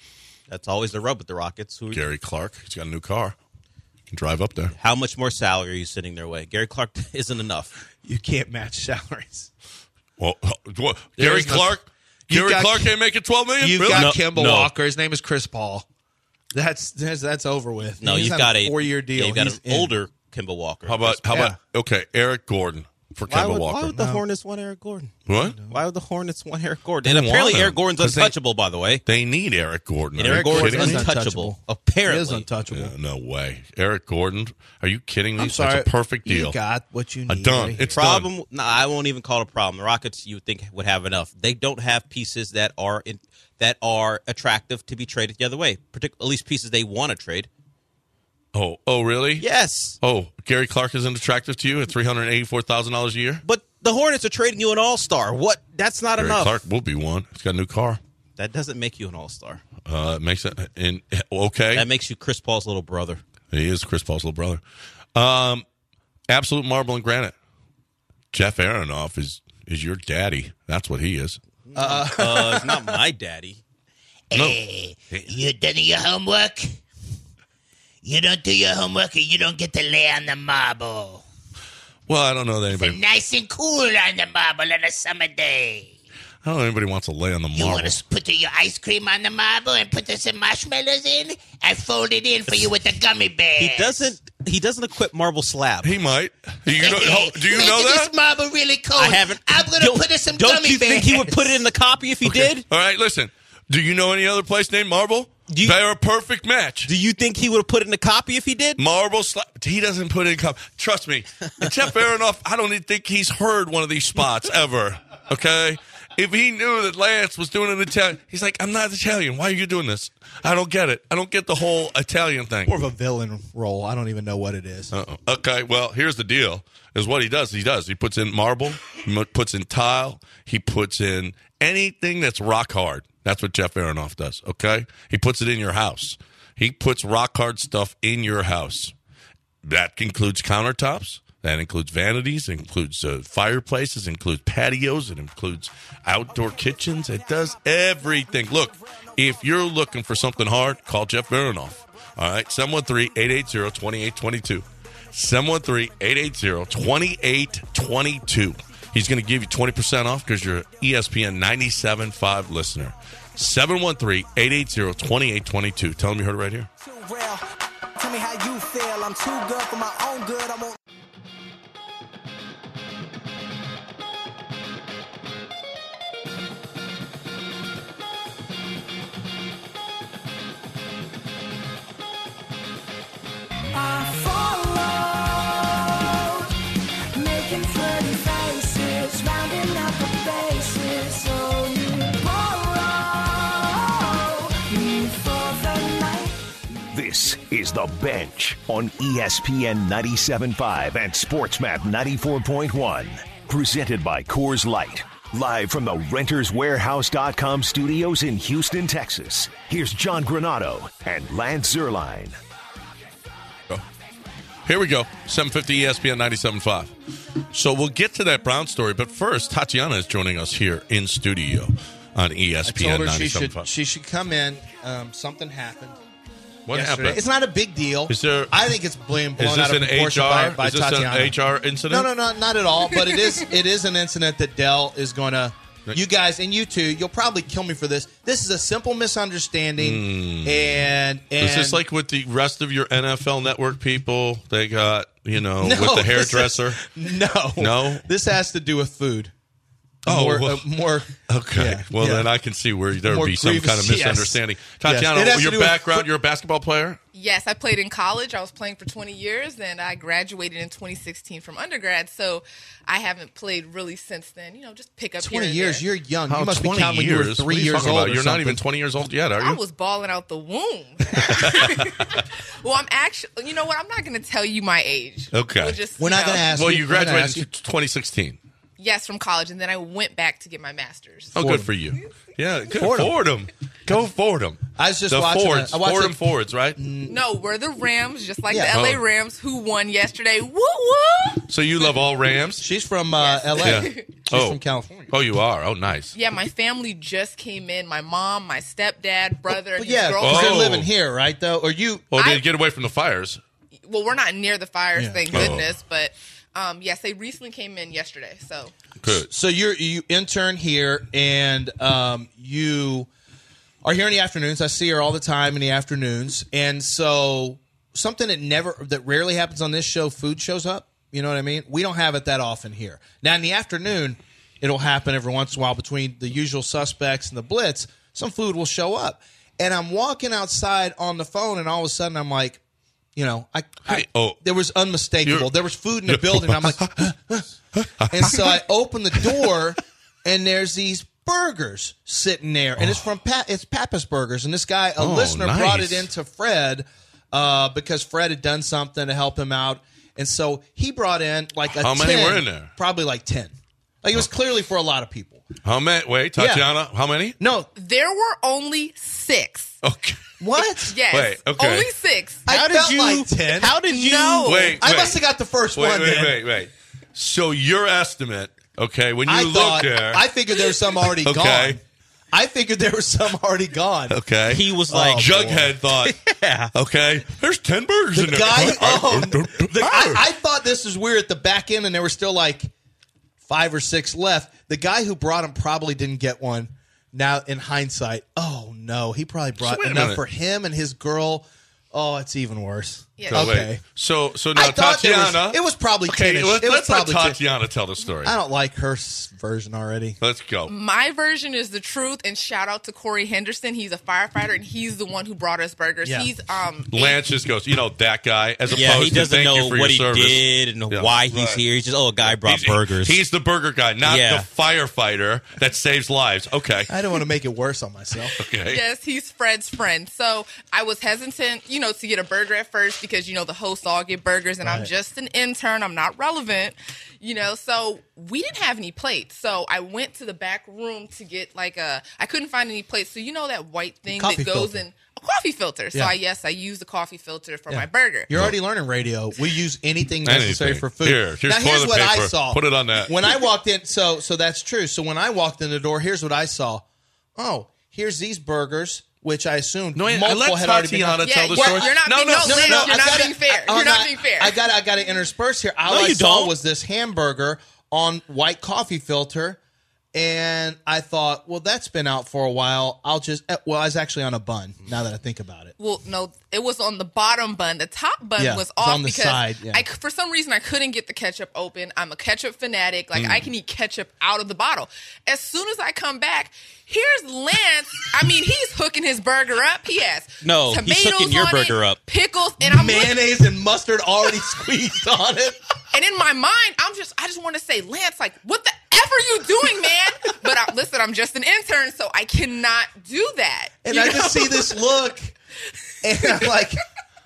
That's always the rub with the Rockets. Gary Clark. He's got a new car. Can drive up there. How much more salary are you sending their way? Gary Clark isn't enough. You can't match salaries. Well, Gary Clark can't make it $12 million. You've really? got Kemba Walker. His name is Chris Paul. That's over with. No, He's you've on got a 4-year deal. Yeah, you've got He's an older Kemba Walker. How about Eric Gordon for Kemba Walker? Why would the Hornets want Eric Gordon? What? Why would the Hornets want Eric Gordon? And apparently Eric Gordon's untouchable, by the way. They need Eric Gordon. And Eric Gordon's untouchable. Apparently. He is untouchable. Yeah, no way. Eric Gordon? Are you kidding me? I'm sorry. That's a perfect deal. You got what you need. Done. It's problem. done. No, I won't even call it a problem. The Rockets, you would think, would have enough. They don't have pieces that are attractive to be traded the other way. At least pieces they want to trade. Oh, really? Yes. Oh, Gary Clark isn't attractive to you at $384,000 a year? But the Hornets are trading you an all-star. What? That's not Gary enough. Clark will be one. He's got a new car. That doesn't make you an all-star. It makes it okay. That makes you Chris Paul's little brother. He is Chris Paul's little brother. Absolute marble and granite. Jeff Aronoff is your daddy. That's what he is. It's not my daddy. Hey, you done your homework? You don't do your homework, or you don't get to lay on the marble. Well, I don't know that anybody. It's nice and cool on the marble on a summer day. I don't know anybody wants to lay on the marble. You want to put your ice cream on the marble and put some marshmallows in? I fold it in for you with a gummy bear. He doesn't equip marble slab. He might. Do you know that? This marble really cold. I haven't. I'm going to put in some gummy bears. Don't you think he would put it in the copy if he did? All right, listen. Do you know any other place named Marble? They're a perfect match. Do you think he would have put it in the copy if he did? Marble slab. He doesn't put it in copy. Trust me. And Jeff Aronoff, I don't even think he's heard one of these spots ever. Okay? If he knew that Lance was doing an Italian, he's like, I'm not Italian. Why are you doing this? I don't get it. I don't get the whole Italian thing. More of a villain role. I don't even know what it is. Okay, well, here's the deal. Is what he does. He puts in marble. He puts in tile. He puts in anything that's rock hard. That's what Jeff Aronoff does, okay? He puts it in your house. He puts rock hard stuff in your house. That includes countertops. That includes vanities. It includes fireplaces. It includes patios. It includes outdoor kitchens. It does everything. Look, if you're looking for something hard, call Jeff Aronoff. All right, 713-880-2822. 713-880-2822. He's going to give you 20% off because you're an ESPN 97.5 listener. 713-880-2822. Tell him you heard it right here. Tell me how you feel. I'm too good for my own good. I won't. I followed, making pretty faces, rounding up the bases. So you borrow me for the night. This is The Bench on ESPN 97.5 and SportsMap 94.1. Presented by Coors Light. Live from the RentersWarehouse.com studios in Houston, Texas. Here's John Granado and Lance Zierlein. Here we go, 750 ESPN 97.5. So we'll get to that Brown story, but first, Tatiana is joining us here in studio on ESPN 97.5. She should come in. Something happened. What yesterday. happened? It's not a big deal. I think it's blown Is this out of an proportion HR? by Is this Tatiana. an HR incident? No, not at all. But it is an incident that Dell is going to. You guys and you too, you'll probably kill me for this. This is a simple misunderstanding, and is this like with the rest of your NFL Network people? They got with the this hairdresser. No. This has to do with food. More. Okay. Yeah, well, then I can see where there would be some kind of misunderstanding. Yes. Tatiana, your background, you're a basketball player? Yes, I played in college. I was playing for 20 years, and I graduated in 2016 from undergrad. So I haven't played really since then. Just pick up 20 here and years. there. You're young. You must be counting when you were 3 years old. You're not even 20 years old yet, are you? I was balling out the womb. Well, I'm actually, you know what? I'm not going to tell you my age. Okay. We're not going to ask you. Well, you graduated in 2016. Yes, from college, and then I went back to get my master's. Oh, good for you. Yeah, good for them. Go Fordham. I was just the watching Fords. I watched Fordham it. Fords, right? No, we're the Rams, just like Yeah. the LA Oh. Rams who won yesterday. Woo woo! So you love all Rams? She's from LA. Yeah. She's from California. Oh, you are? Oh, nice. Yeah, my family just came in. My mom, my stepdad, brother, and his Yeah, girlfriend. because they're living here, right? Though, or you? Oh, they get away from the fires. Well, we're not near the fires, Yeah. thank Oh. goodness. But yes, they recently came in yesterday. So Good. So you intern here, and you are here in the afternoons. I see her all the time in the afternoons, and so something that rarely happens on this show, food shows up. You know what I mean? We don't have it that often here. Now in the afternoon, it'll happen every once in a while between the usual suspects and the blitz. Some food will show up, and I'm walking outside on the phone, and all of a sudden I'm like, you know, there was unmistakable. There was food in the building. I'm like, and so I open the door, and there's these burgers sitting there, and it's from it's Pappas Burgers, and this guy, a listener, brought it into Fred because Fred had done something to help him out, and so he brought in like a How 10, many were in there? Probably like 10. Like it was clearly for a lot of people. How many? Wait, Tatiana, how many? No, there were only 6. Okay. What? Yes. Wait, okay. Only 6. I felt like 10. How did you? No. Wait, I wait. must have got the first one. then. Wait. So your estimate, okay, when you I look thought, there. I figured there was some already Okay. gone. I figured there was some already gone. Okay. He was like, Jughead thought, yeah. Okay, there's 10 burgers in The there. guy I thought this was weird at the back end, and there were still like 5 or 6 left. The guy who brought him probably didn't get one. Now, in hindsight, oh no, he probably brought wait a enough minute. for him and his girl. Oh, it's even worse. Yeah. So, Okay. wait. So I now thought there was- Tatiana. it was probably okay. 10-ish. Let's It was let probably 10. Tatiana tell the story. I don't like her version already. Let's go. My version is the truth, and shout out to Corey Henderson. He's a firefighter, and he's the one who brought us burgers. Yeah. He's Lance just goes, that guy, as Yeah, opposed he to doesn't thank you know for what your he service. did and Yeah. why he's Right. here. He's just, a guy brought burgers. He's the burger guy, not Yeah. the firefighter that saves lives. Okay. I don't want to make it worse on myself. Okay. Yes, he's Fred's friend. So I was hesitant, to get a burger at first because, the hosts all get burgers and I'm Right. just an intern. I'm not relevant, so we didn't have any plates. So I went to the back room to get I couldn't find any plates. So that white thing Coffee that goes filter. in a coffee filter. So Yeah. I used the coffee filter for Yeah. my burger. You're already learning radio. We use anything necessary Anything. for food. Here's now, here's toilet what I paper. saw. Put it on that. When I walked in, so that's true. So when I walked in the door, here's what I saw. Oh, here's these burgers, which I assumed No, I multiple let had already been. Tatiana tell the Yeah, story. you're not being- no, Lance, you're not gotta- being fair. I'm You're not being fair. I got to intersperse here. All No, I you saw don't. was this hamburger on white coffee filter. And I thought, well, that's been out for a while. I was actually on a bun, now that I think about it. Well, no, it was on the bottom bun. The top bun Yeah, was it's off on the because side, yeah. for some reason I couldn't get the ketchup open. I'm a ketchup fanatic. I can eat ketchup out of the bottle. As soon as I come back, here's Lance. He's hooking his burger up. He has No, he's tomatoes hooking your on burger it, up. pickles, and I'm looking- Mayonnaise and mustard already squeezed on it. and in my mind, I just want to say, Lance, what the F are you doing, man? But listen, I'm just an intern, so I cannot do that. And I just see this look, and I'm like,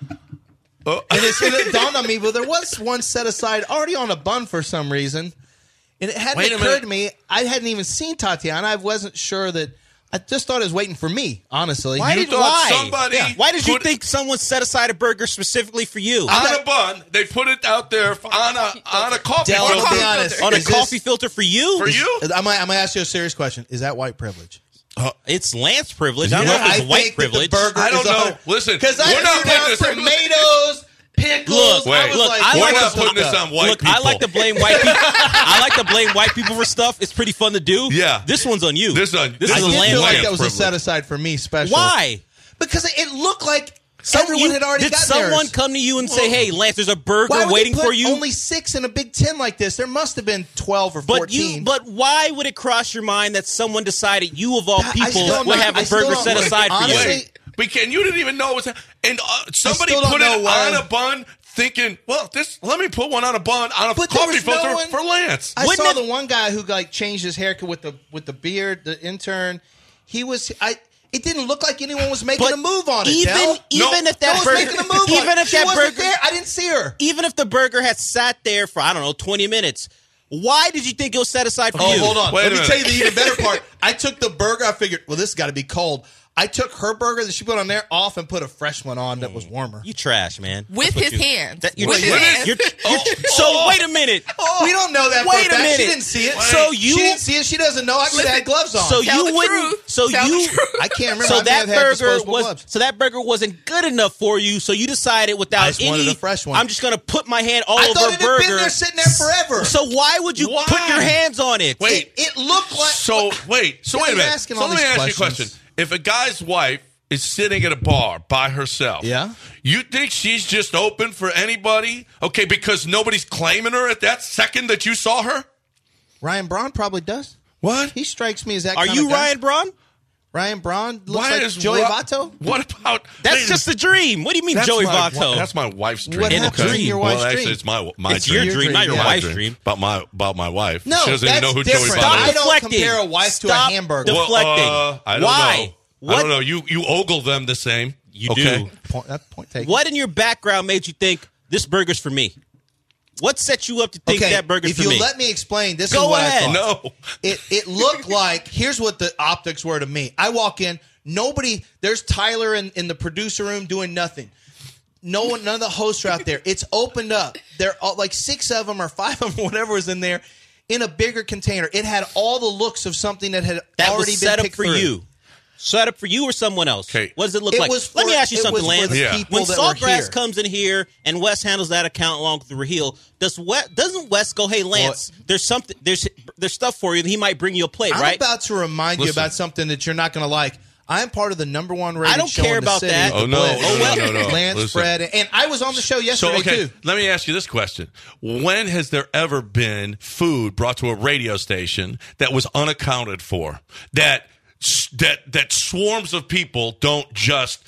and it dawned on me, well, there was one set aside already on a bun for some reason. And it hadn't Wait a occurred minute. to me. I hadn't even seen Tatiana. I wasn't sure that. I just thought it was waiting for me, honestly. Why You did thought why? somebody Yeah. Why did you put- think someone set aside a burger specifically for you? On a bun, they put it out there on a coffee Dell, I'm filter. gonna be honest. On a Is this- coffee filter for you? For you? I'm gonna ask you a serious question. Is that white privilege? It's Lance privilege. I don't know if it's white privilege. I don't know. Listen, because I we're not threw down putting this. tomatoes, pickles. Look, I was look, like, I we're like not to putting this on white people. I like to blame white people. I like to blame white people for stuff. It's pretty fun to do. Yeah. This one's on you. This is I a did Lance feel like Lance that was a privilege. set aside for me special. Why? Because it looked like everyone had already Did gotten someone theirs. come to you and say, "Hey, Lance, there's a burger Why would waiting they put for you"? Only 6 in a Big Ten like this. There must have been 12 or 14. But why would it cross your mind that someone decided you of all I people still would not- have I a still burger don't- set aside for honestly, you? And you didn't even know it was. And somebody still don't put know it why. on a bun, thinking, "Well, let me put one on a bun on a But there coffee was no filter one- for Lance." I Wouldn't saw it- the one guy who changed his haircut with the beard, the intern. He was it didn't look like anyone was making But a move on it. even Del. if that no burger, one's making a move on even it. if She that wasn't burger, there, I didn't see her. even if the burger had sat there for 20 minutes, why did you think it was set aside for Oh, you? hold on. Wait Let a me tell minute. you the even better part. I took the burger. I figured, well, this has got to be cold. I took her burger that she put on there off and put a fresh one on that was warmer. You trash, man. With his hands. With his hands. So wait a minute. We don't know that. Wait for a fact. minute. She didn't see it. So she didn't see it. She doesn't know. I should have had gloves on. So you wouldn't. I can't remember. So I may have had disposable gloves. So that burger wasn't good enough for you. So you decided without I just wanted a fresh one. I'm just gonna put my hand all I over thought a it burger. had been there sitting there forever. So why would you put your hands on it? Wait. It looked like. So wait a minute. So let me ask you a question. If a guy's wife is sitting at a bar by herself, you think she's just open for anybody? Okay, because nobody's claiming her at that second that you saw her? Ryan Braun probably does. What? He strikes me as that Are kind you of guy. Ryan Braun? Ryan Braun looks Why like is Joey Votto? What about... That's just a dream. What do you mean, Joey Votto? That's my wife's dream. What happens in your wife's well, actually, dream? it's my It's dream. your dream, not your My wife's dream. About my wife. No, she doesn't even know who that's Joey different. Votto I is. don't compare a wife to a hamburger. Deflecting. I don't Why? know. I don't know. You ogle them the same. You okay. do. Point taken. What in your background made you think this burger's for me? What set you up to think that burger's for me? If you let me explain, this Go is what ahead. I thought. No. It looked like, here's what the optics were to me. I walk in, there's Tyler in the producer room doing nothing. No one, none of the hosts are out there. It's opened up. There are like 6 of them or 5 of them, whatever was in there, in a bigger container. It had all the looks of something that had already was been set up picked for through. you. Set up for you or someone else? Okay. What does it look It like? was Let me for- ask you it something, was for Lance. the people When that were Saltgrass here. comes in here and Wes handles that account along with Raheel, doesn't Wes go, "Hey, Lance, there's something, there's stuff for you that he might bring you a plate, I'm right?" about to remind you Listen. about something that you're not going to like. I'm part of the #1 rated I don't show care in the about city. that. Oh, no, no. Lance, Listen. Fred, and I was on the show So, yesterday, okay, too. let me ask you this question. When has there ever been food brought to a radio station that was unaccounted for? That swarms of people don't just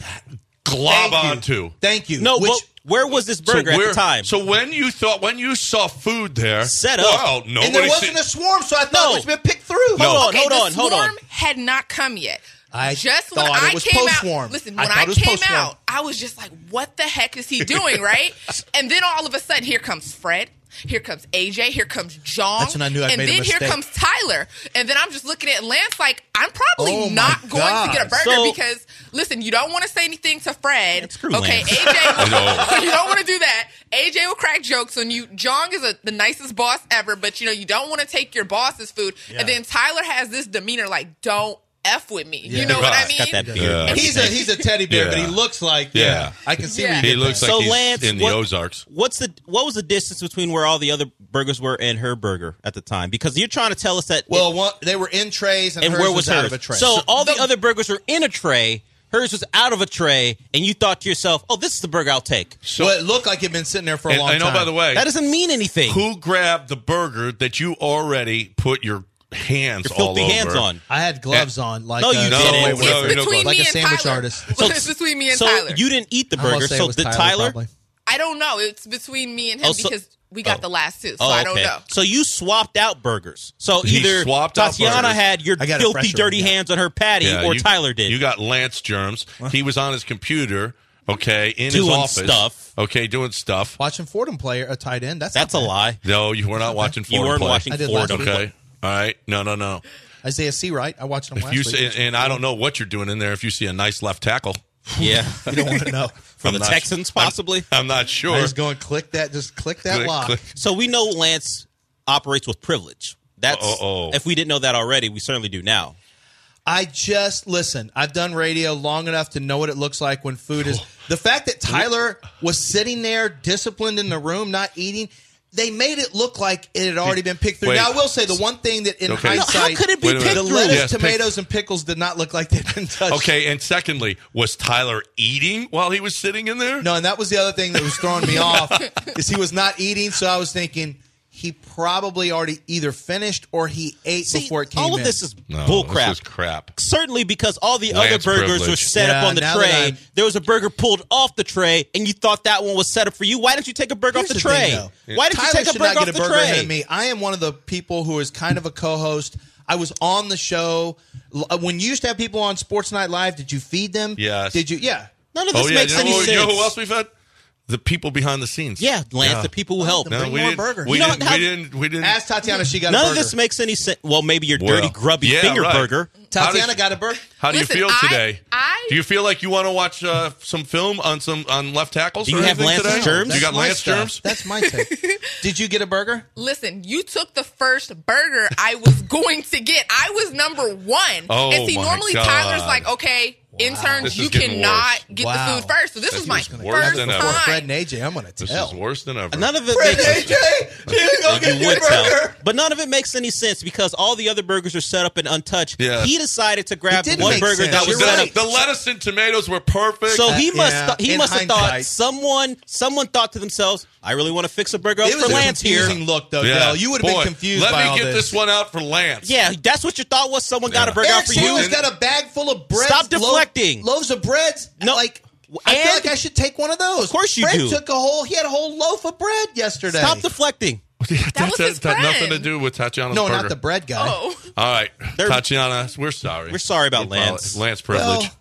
glob onto? Thank you. No, but where was this burger at the time? So when you saw food there, set up, well, nobody and there wasn't a swarm, so I thought it's been picked through. Hold on. The swarm had not come yet. Just when thought I it was came post-swarm. out, listen, I when thought I it was came post-swarm. out, I was just like, what the heck is he doing, right? And then all of a sudden, here comes Fred. Here comes AJ. Here comes John. That's when I knew I'd and made a then here mistake. comes Tyler. And then I'm just looking at Lance like, I'm probably Oh, my not going to get a God. burger So- because, listen, you don't want to say anything to Fred. screw Okay, Lance. AJ, you don't want to do that. AJ will crack jokes on you. John is the nicest boss ever, but, you don't want to take your boss's food. Yeah. And then Tyler has this demeanor like, don't F with me. Yeah. You know what I Right. mean? Got that beard. Yeah. He's a teddy bear, Yeah. but he looks like Yeah. I can see Yeah. where you He get looks that. like So, he's Lance, in the Ozarks. What was the distance between where all the other burgers were and her burger at the time? Because you're trying to tell us that. They were in trays, and and hers where was out hers? of a tray. So all the other burgers were in a tray. Hers was out of a tray, and you thought to yourself, "Oh, this is the burger I'll take." So it looked like it'd been sitting there for a long I time. know, by the way, That doesn't mean anything. who grabbed the burger that you already put your hands Your all filthy over? hands on. I had gloves on, like No, you a didn't. Subway No, worker. It's between like me a and sandwich Tyler. artist. It's between me and So Tyler. you didn't eat the I'm gonna burger. say it So was did Tyler, Tyler? probably. I don't know. It's between me and him Oh, so- because we got the last two, so Oh, I don't okay. know. So you swapped out burgers. So He either swapped out Tatiana burgers. had your I got a filthy, fresher dirty one, yeah. hands on her patty, Yeah, or you- Tyler did. You got Lance germs. He was on his computer, okay, in his Doing office. stuff. Okay, doing stuff. Watching Fordham play a tight end. That's That's a not bad. lie. No, you were not watching You Fordham weren't play. watching I did last Fordham. week. Okay. All right. No. Isaiah Seawright. I watched him If last you week. see, and I don't know what you're doing in there if you see a nice left tackle. Yeah. You don't want to know. For I'm the not- Texans, possibly. I'm not sure. I was going click that. Just click that Click, lock. click. So we know Lance operates with privilege. That's if we didn't know that already, we certainly do now. I just listen. I've done radio long enough to know what it looks like when food is. The fact that Tyler was sitting there, disciplined in the room, not eating. They made it look like it had already been picked through. Wait. Now, I will say the one thing that in Okay. No, hindsight, how could it be Wait a minute. picked the through? lettuce, Yes, tomatoes, and pickles did not look like they'd been touched. Okay, and secondly, was Tyler eating while he was sitting in there? No, and that was the other thing that was throwing me off is he was not eating. So I was thinking he probably already either finished or he ate See, before it came all in. of this is No, bull this crap. is crap. Certainly because all the Lance other burgers were privilege. set up Yeah, on the now that tray. I'm- There was a burger pulled off the tray, and you thought that one was set up for you. Why didn't you take a burger Here's off the the tray? thing, though. Why didn't Tyler you take a should burger not off get a the burger tray? ahead of me. I am one of the people who is kind of a co-host. I was on the show when you used to have people on Sports Night Live. Did you feed them? Yes. Did you? Yeah. None of this makes any sense. You know who else we've had? The people behind the scenes. Yeah, Lance, the people who help. No, we didn't. We didn't. Ask Tatiana if she got a None burger. of this makes any sense. Well, maybe your dirty, grubby finger burger. Tatiana got a burger. How do you Listen, feel today? I- Do you feel like you want to watch some film on left tackles? Do you or have anything Lance's today? germs? You got My Lance stuff. germs? That's my take. Did you get a burger? Listen, you took the first burger I was going to get. I was number 1. Oh, and see, my normally God. Tyler's like, okay, interns, This you is getting cannot worse. get Wow. the food first. So this is my worse first than time. ever. Fred and AJ, I'm going to This tell. is worse than ever. None of it Fred makes and AJ, you didn't go get you your would tell. burger. But none of it makes any sense because all the other burgers are set up and untouched. Yeah. He decided to grab It the didn't one make burger sense. that was You're set right. up. The lettuce and tomatoes were perfect. So he must Yeah, he in must have thought hindsight. someone thought to themselves, I really want to fix a burger up It was for a Lance here. confusing look, though, Yeah. Dell. You would have Boy, been confused let by me all get this. this one out for Lance. Yeah, that's what your thought was. Someone got a burger Eric out for you. Sewell's got a bag full of bread. Stop deflecting. Loaves of bread. No. Like, I feel And- like I should take one of those. Of course you Fred do. He had a whole loaf of bread yesterday. Stop deflecting. That was his That had nothing friend. to do with Tatiana's No, burger. not the bread guy. Oh. All right, Tatiana, we're sorry. We're sorry about We Lance. Lance privilege. Well,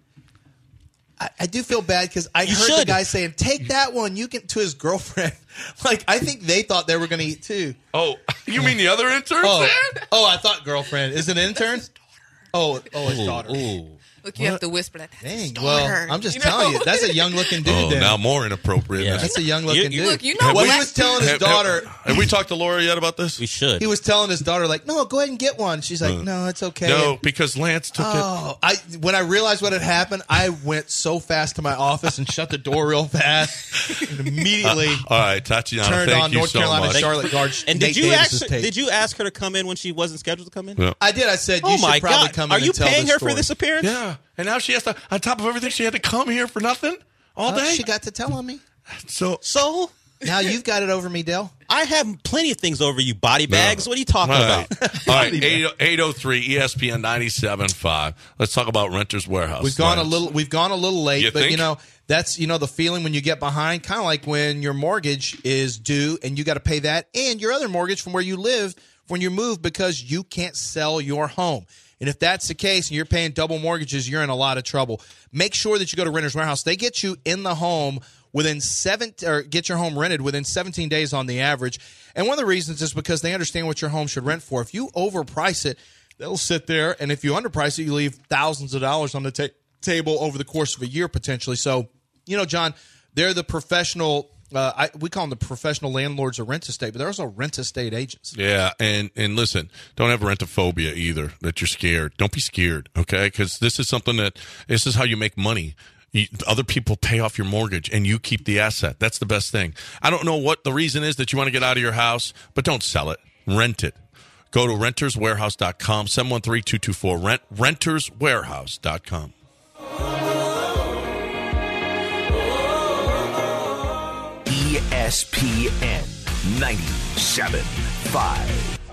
I do feel bad because I You heard the should. guy saying, "Take that one." You can to his girlfriend. Like I think they thought they were going to eat too. Oh, you mean the other interns? Oh, I thought girlfriend. Is it an intern? Oh, his daughter. Look, you have to whisper that. That's his Dang. Well, daughter, I'm just you telling know? you, that's a young looking dude. Oh, then. now more inappropriate. Yeah. That's a young looking dude. Look, you know what what? he was telling his daughter. Have we talked to Laura yet about this? We should. He was telling his daughter, like, "No, go ahead and get one." She's like, "No, it's okay." No, because Lance took it. Oh, when I realized what had happened, I went so fast to my office and shut the door real fast, and immediately All right, Tatiana, turned thank on you North so Carolina much. Charlotte guard. And Nate Davis's tape. did you ask her to come in when she wasn't scheduled to come in? Yeah. I did. I said, Oh "You should my probably God. come in." Are you and tell paying this her story. for this appearance? Yeah, and now she has to. On top of everything, she had to come here for nothing all day. She got to tell on me. So Now you've got it over me, Dell. I have plenty of things over you, body bags. What are you talking All about? right, all right. 803 ESPN 97.5. Let's talk about Renters Warehouse. We've gone Lance. a little late, You but think? that's the feeling when you get behind, kind of like when your mortgage is due and you got to pay that and your other mortgage from where you live when you move because you can't sell your home. And if that's the case and you're paying double mortgages, you're in a lot of trouble. Make sure that you go to Renters Warehouse. They get you in the home get your home rented within 17 days on the average. And one of the reasons is because they understand what your home should rent for. If you overprice it, they'll sit there, and if you underprice it, you leave thousands of dollars on the table over the course of a year potentially. So, John, they're the professional. We call them the professional landlords of rent estate, but they're also rent estate agents. Yeah, and listen, don't have rentophobia either, that you're scared. Don't be scared, okay? Because this is how you make money. Other people pay off your mortgage, and you keep the asset. That's the best thing. I don't know what the reason is that you want to get out of your house, but don't sell it. Rent it. Go to renterswarehouse.com, 713-224-RENT, renterswarehouse.com. ESPN 97.5.